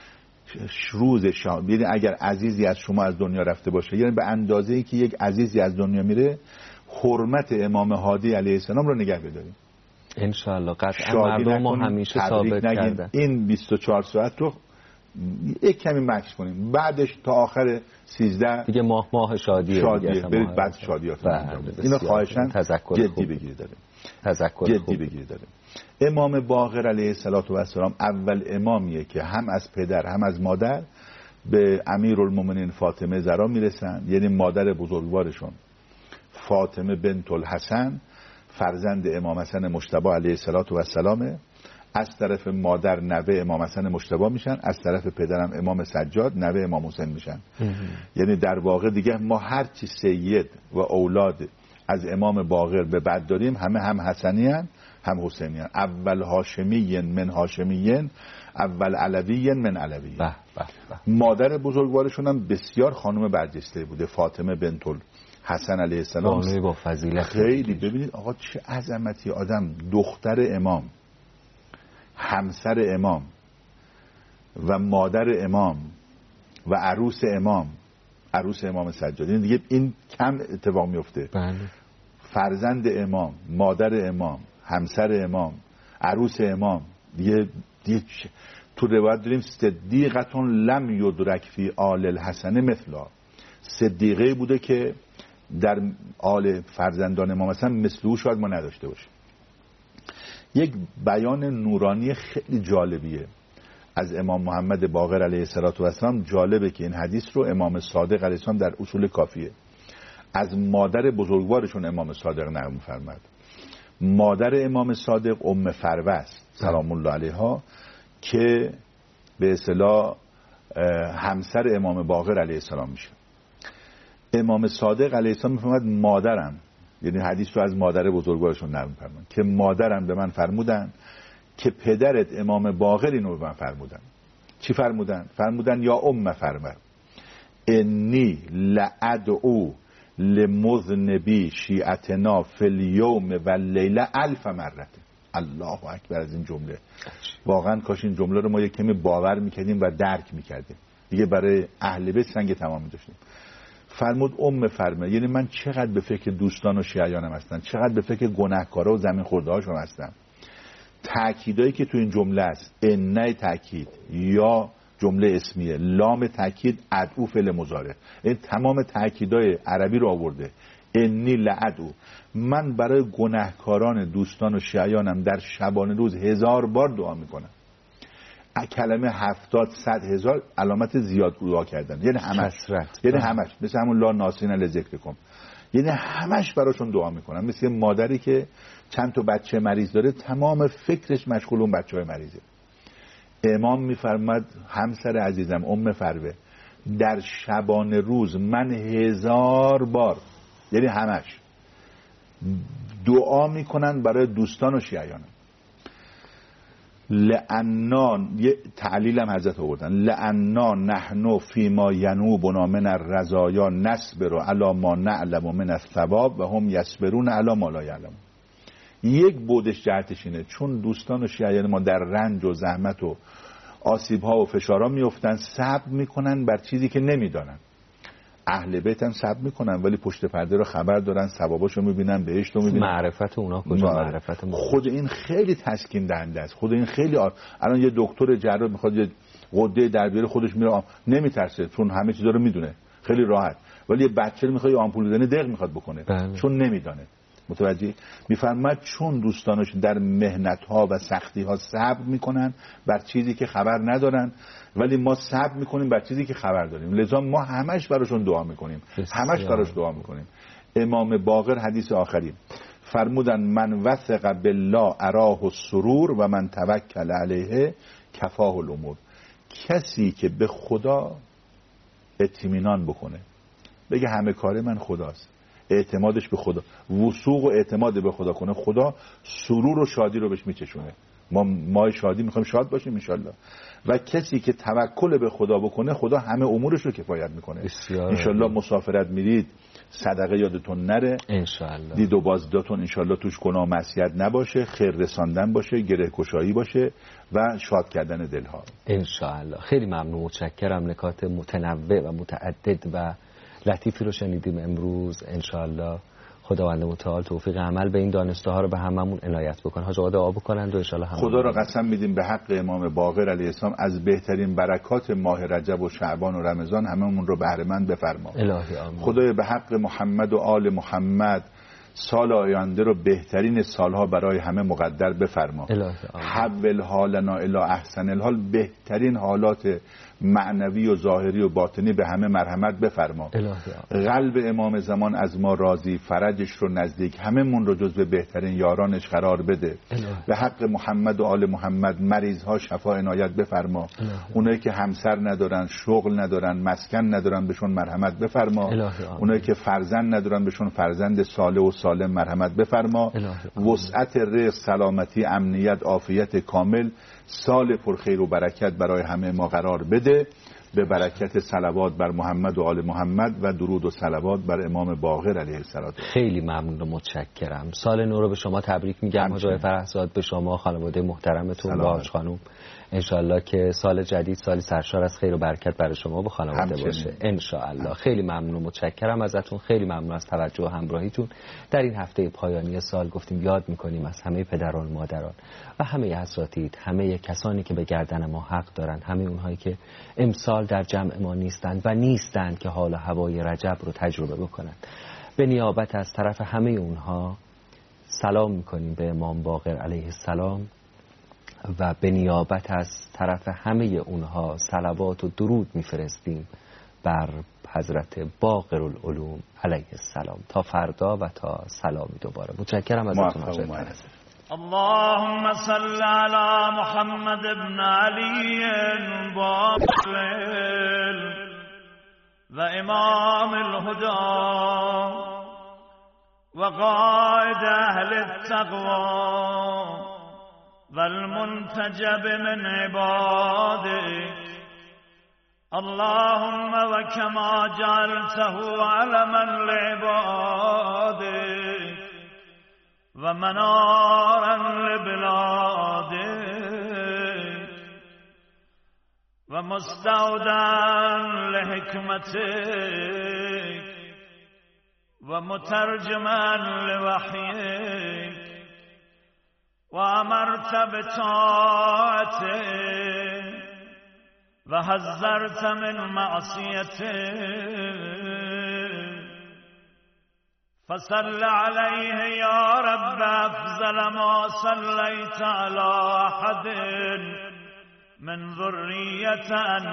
روز شام، یعنی اگر عزیزی از شما از دنیا رفته باشه، یعنی به اندازه ای که یک عزیزی از دنیا میره، حرمت امام هادی علیه السلام رو نگه بداریم ان شاء الله. قطعا مردم ما همیشه ثابت کردن. این بیست و چهار ساعت رو یک کمی مکس کنیم، بعدش تا آخر سیزده دیگه ماه ماه شادیه، شادیه. برید بعد شادیاتون انجام بدید. اینو خواهشاً جدی بگیرید. داریم تذکر جدی بگیرید. داریم امام باقر علیه السلام اول امامیه که هم از پدر هم از مادر به امیرالمومنین فاطمه زهرا میرسن، یعنی مادر بزرگوارشون فاطمه بنت الحسن فرزند امام حسن مجتبی علیه السلام، از طرف مادر نوه امام حسن مجتبی میشن، از طرف پدرم امام سجاد نوه امام حسین میشن. یعنی در واقع دیگه ما هر چی سید و اولاد از امام باقر به بعد داریم همه هم حسنیان هم حسینیان. اول هاشمیین من هاشمیین، اول علویین من علویین. بح بح بح. مادر بزرگوارشون هم بسیار خانم برجسته بوده، فاطمه بنت حسن علیه السلام. با فضیلت خیلی. ببینید آقا چه عظمتی، آدم دختر امام، همسر امام و مادر امام و عروس امام، عروس امام سجاد، این دیگه این کم اتفاق میفته. بله. فرزند امام، مادر امام، همسر امام، عروس امام، دیگه, دیگه تو روایت داریم صدیقتون لم یدرک فی آل الحسن مثلا، صدیقه بوده که در آل فرزندان امام مثلا مثل او شاید ما نداشته باشیم. یک بیان نورانی خیلی جالبیه از امام محمد باقر علیه السلام. جالبه که این حدیث رو امام صادق علیه السلام در اصول کافیه از مادر بزرگوارشون امام صادق نقل می‌فرماد. مادر امام صادق ام فروه است سلام الله علیها که به اصطلاح همسر امام باقر علیه السلام میشه. امام صادق علیه السلام می‌فرماد مادرم، یعنی حدیث رو از مادر بزرگوارشون نقل می‌فرمایند که مادرم به من فرمودن که پدرت امام باقر اینو به من فرمودن. چی فرمودن؟ فرمودن یا ام فرمه انی لادعو لمذنبی شیعتنا فی الیوم و اللیله الف مرت. الله اکبر. از این جمله واقعا کاش این جمله رو ما یک کمی باور میکردیم و درک میکردیم، دیگه برای اهل بیت سنگ تمام داشتیم. فرمود ام فرمه، یعنی من چقدر به فکر دوستان و شیعیانم هستم، چقدر به فکر گناهکارا و زمین خورده هاشون هستم. تأکیدایی که تو این جمله است، ان تأکید یا جمله اسمیه، لام تأکید، ادعو فعل مضارع، این تمام تأکیدای عربی رو آورده. انی لادعو، من برای گناهکاران دوستان و شیعیانم در شبانه روز هزار بار دعا میکنم. کلمه هفتاد صد هزار علامت زیاد دعا کردن، یعنی همش، یعنی همش مثل همون لا ناسین لذکر کن، یعنی همش براشون دعا میکنم. مثل مادری که چند تا بچه مریض داره تمام فکرش مشغول اون بچهای مریضه. امام میفرماد همسر عزیزم ام فروه در شبانه روز من هزار بار، یعنی همش دعا میکنن برای دوستان و شیعیانم. لعنان، یه تعلیل هم حضرت آوردن، لعنان نحنو فیما ینوبنا من الرزایا نصبر علی ما نعلم من الثواب و هم یصبرون علی ما لا یعلمون. یک بودش جهتش اینه چون دوستان و شیعیان ما در رنج و زحمت و آسیب ها و فشارها میفتن، صبر میکنن بر چیزی که نمیدانن. اهل بیت هم صبر میکنن ولی پشت پرده رو خبر دارن، ثواباشو میبینن، بهشتو میبینن. معرفت اونا کجا؟ معرفت ما. خود این خیلی تسکین دهنده است. خود این خیلی آر... الان یه دکتر جراح میخواد یه غده در بیاره، خودش میره آم... نمیترسه چون همه چیزا رو میدونه، خیلی راحت. ولی یه بچه میخواد آمپول بزنه دق میخواد بکنه بله. چون نمیدونه. متوجه؟ میفرماید چون دوستانش در مهنت ها و سختی ها صبر میکنن بر چیزی که خبر ندارن، ولی ما صبر میکنیم بر چیزی که خبر داریم، لذا ما همش براشون دعا میکنیم، همش براش دعا میکنیم. امام باقر حدیث آخری فرمودن من وثق بالله اراه السرور و من توکل علیه کفاه الامور. کسی که به خدا اطمینان بکنه، بگه همه کار من خداست، اعتمادش به خدا، وثوق و اعتماد به خدا کنه، خدا سرور و شادی رو بهش میچشونه. ما ماه شادی میخوایم شاد باشیم انشالله. و کسی که توکل به خدا بکنه خدا همه امورش رو کفایت میکنه. انشالله مسافرت میرید صدقه یادتون نره انشالله. دید و بازدیداتون انشالله توش گناه و معصیت نباشه، خیر رساندن باشه، گره کشایی باشه و شاد کردن دلها انشالله. خیلی ممنون، متشکرم. نکات متنوع و متعدد و لطیفی رو شنیدیم امروز. انشالله خداوند متعال توفیق عمل به این دانسته ها رو به هممون عنایت بکنه. حاج آقا دعا بکنند و ان شاء الله خدا را قسم میدیم به حق امام باقر علیه السلام از بهترین برکات ماه رجب و شعبان و رمضان هممون رو بهره مند بفرما. الهی آمین. خدای به حق محمد و آل محمد سال آینده رو بهترین سالها برای همه مقدر بفرما. حول حالنا الی احسن الحال، بهترین حالات معنوی و ظاهری و باطنی به همه مرحمت بفرما. قلب امام زمان از ما راضی، فرجش رو نزدیک، همه من رو جزو بهترین یارانش قرار بده. به حق محمد و آل محمد مریض ها شفا عنایت بفرما. اونایی که همسر ندارن، شغل ندارن، مسکن ندارن بهشون مرحمت بفرما. اونایی که فرزند ندارن بهشون فرزند صالح و سالم مرحمت بفرما. وسعت رزق، سلامتی، امنیت، عافیت کامل، سال پرخیر و برکت برای همه ما قرار بده. به برکت صلوات بر محمد و آل محمد و درود و صلوات بر امام باقر علیه السلام. خیلی ممنون و متشکرم. سال نو رو به شما تبریک میگم حاج آقای فرحزاد، به شما خانواده محترمتون، با حاج خانم. انشالله که سال جدید سالی سرشار از خیر و برکت برای شما و خانواده همچنین. باشه انشالله. خیلی ممنون و متشکرم ازتون. خیلی ممنون از توجه و همراهیتون. در این هفته پایانی سال گفتیم یاد میکنیم از همه پدران، مادران و همه اساتید، همه کسانی که به گردن ما حق دارن، همه اونهایی که امسال در جمع ما نیستند و نیستند که حال هوای رجب رو تجربه بکنند. به نیابت از طرف همه اونها سلام میکنیم به امام باقر علیه السلام و به نیابت از طرف همه اونها صلوات و درود میفرستیم بر حضرت باقر العلوم علیه السلام. تا فردا و تا سلامی دوباره. متشکرم ازتون. اللهم صل على محمد ابن علي باقر و امام الهدى و قائد اهل التقوى والمنتجب من عبادك. اللهم وكما جعلته علما لعبادك ومنارا لبلادك ومستودعا لحكمتك ومترجما لوحيك وأمرت بطاعته وحذرت من معصيته فصل عليه يا رب أفضل ما صليت على أحد من ذرية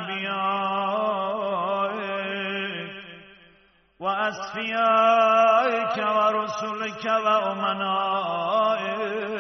أنبيائك وأصفيائك ورسلك وأمنائك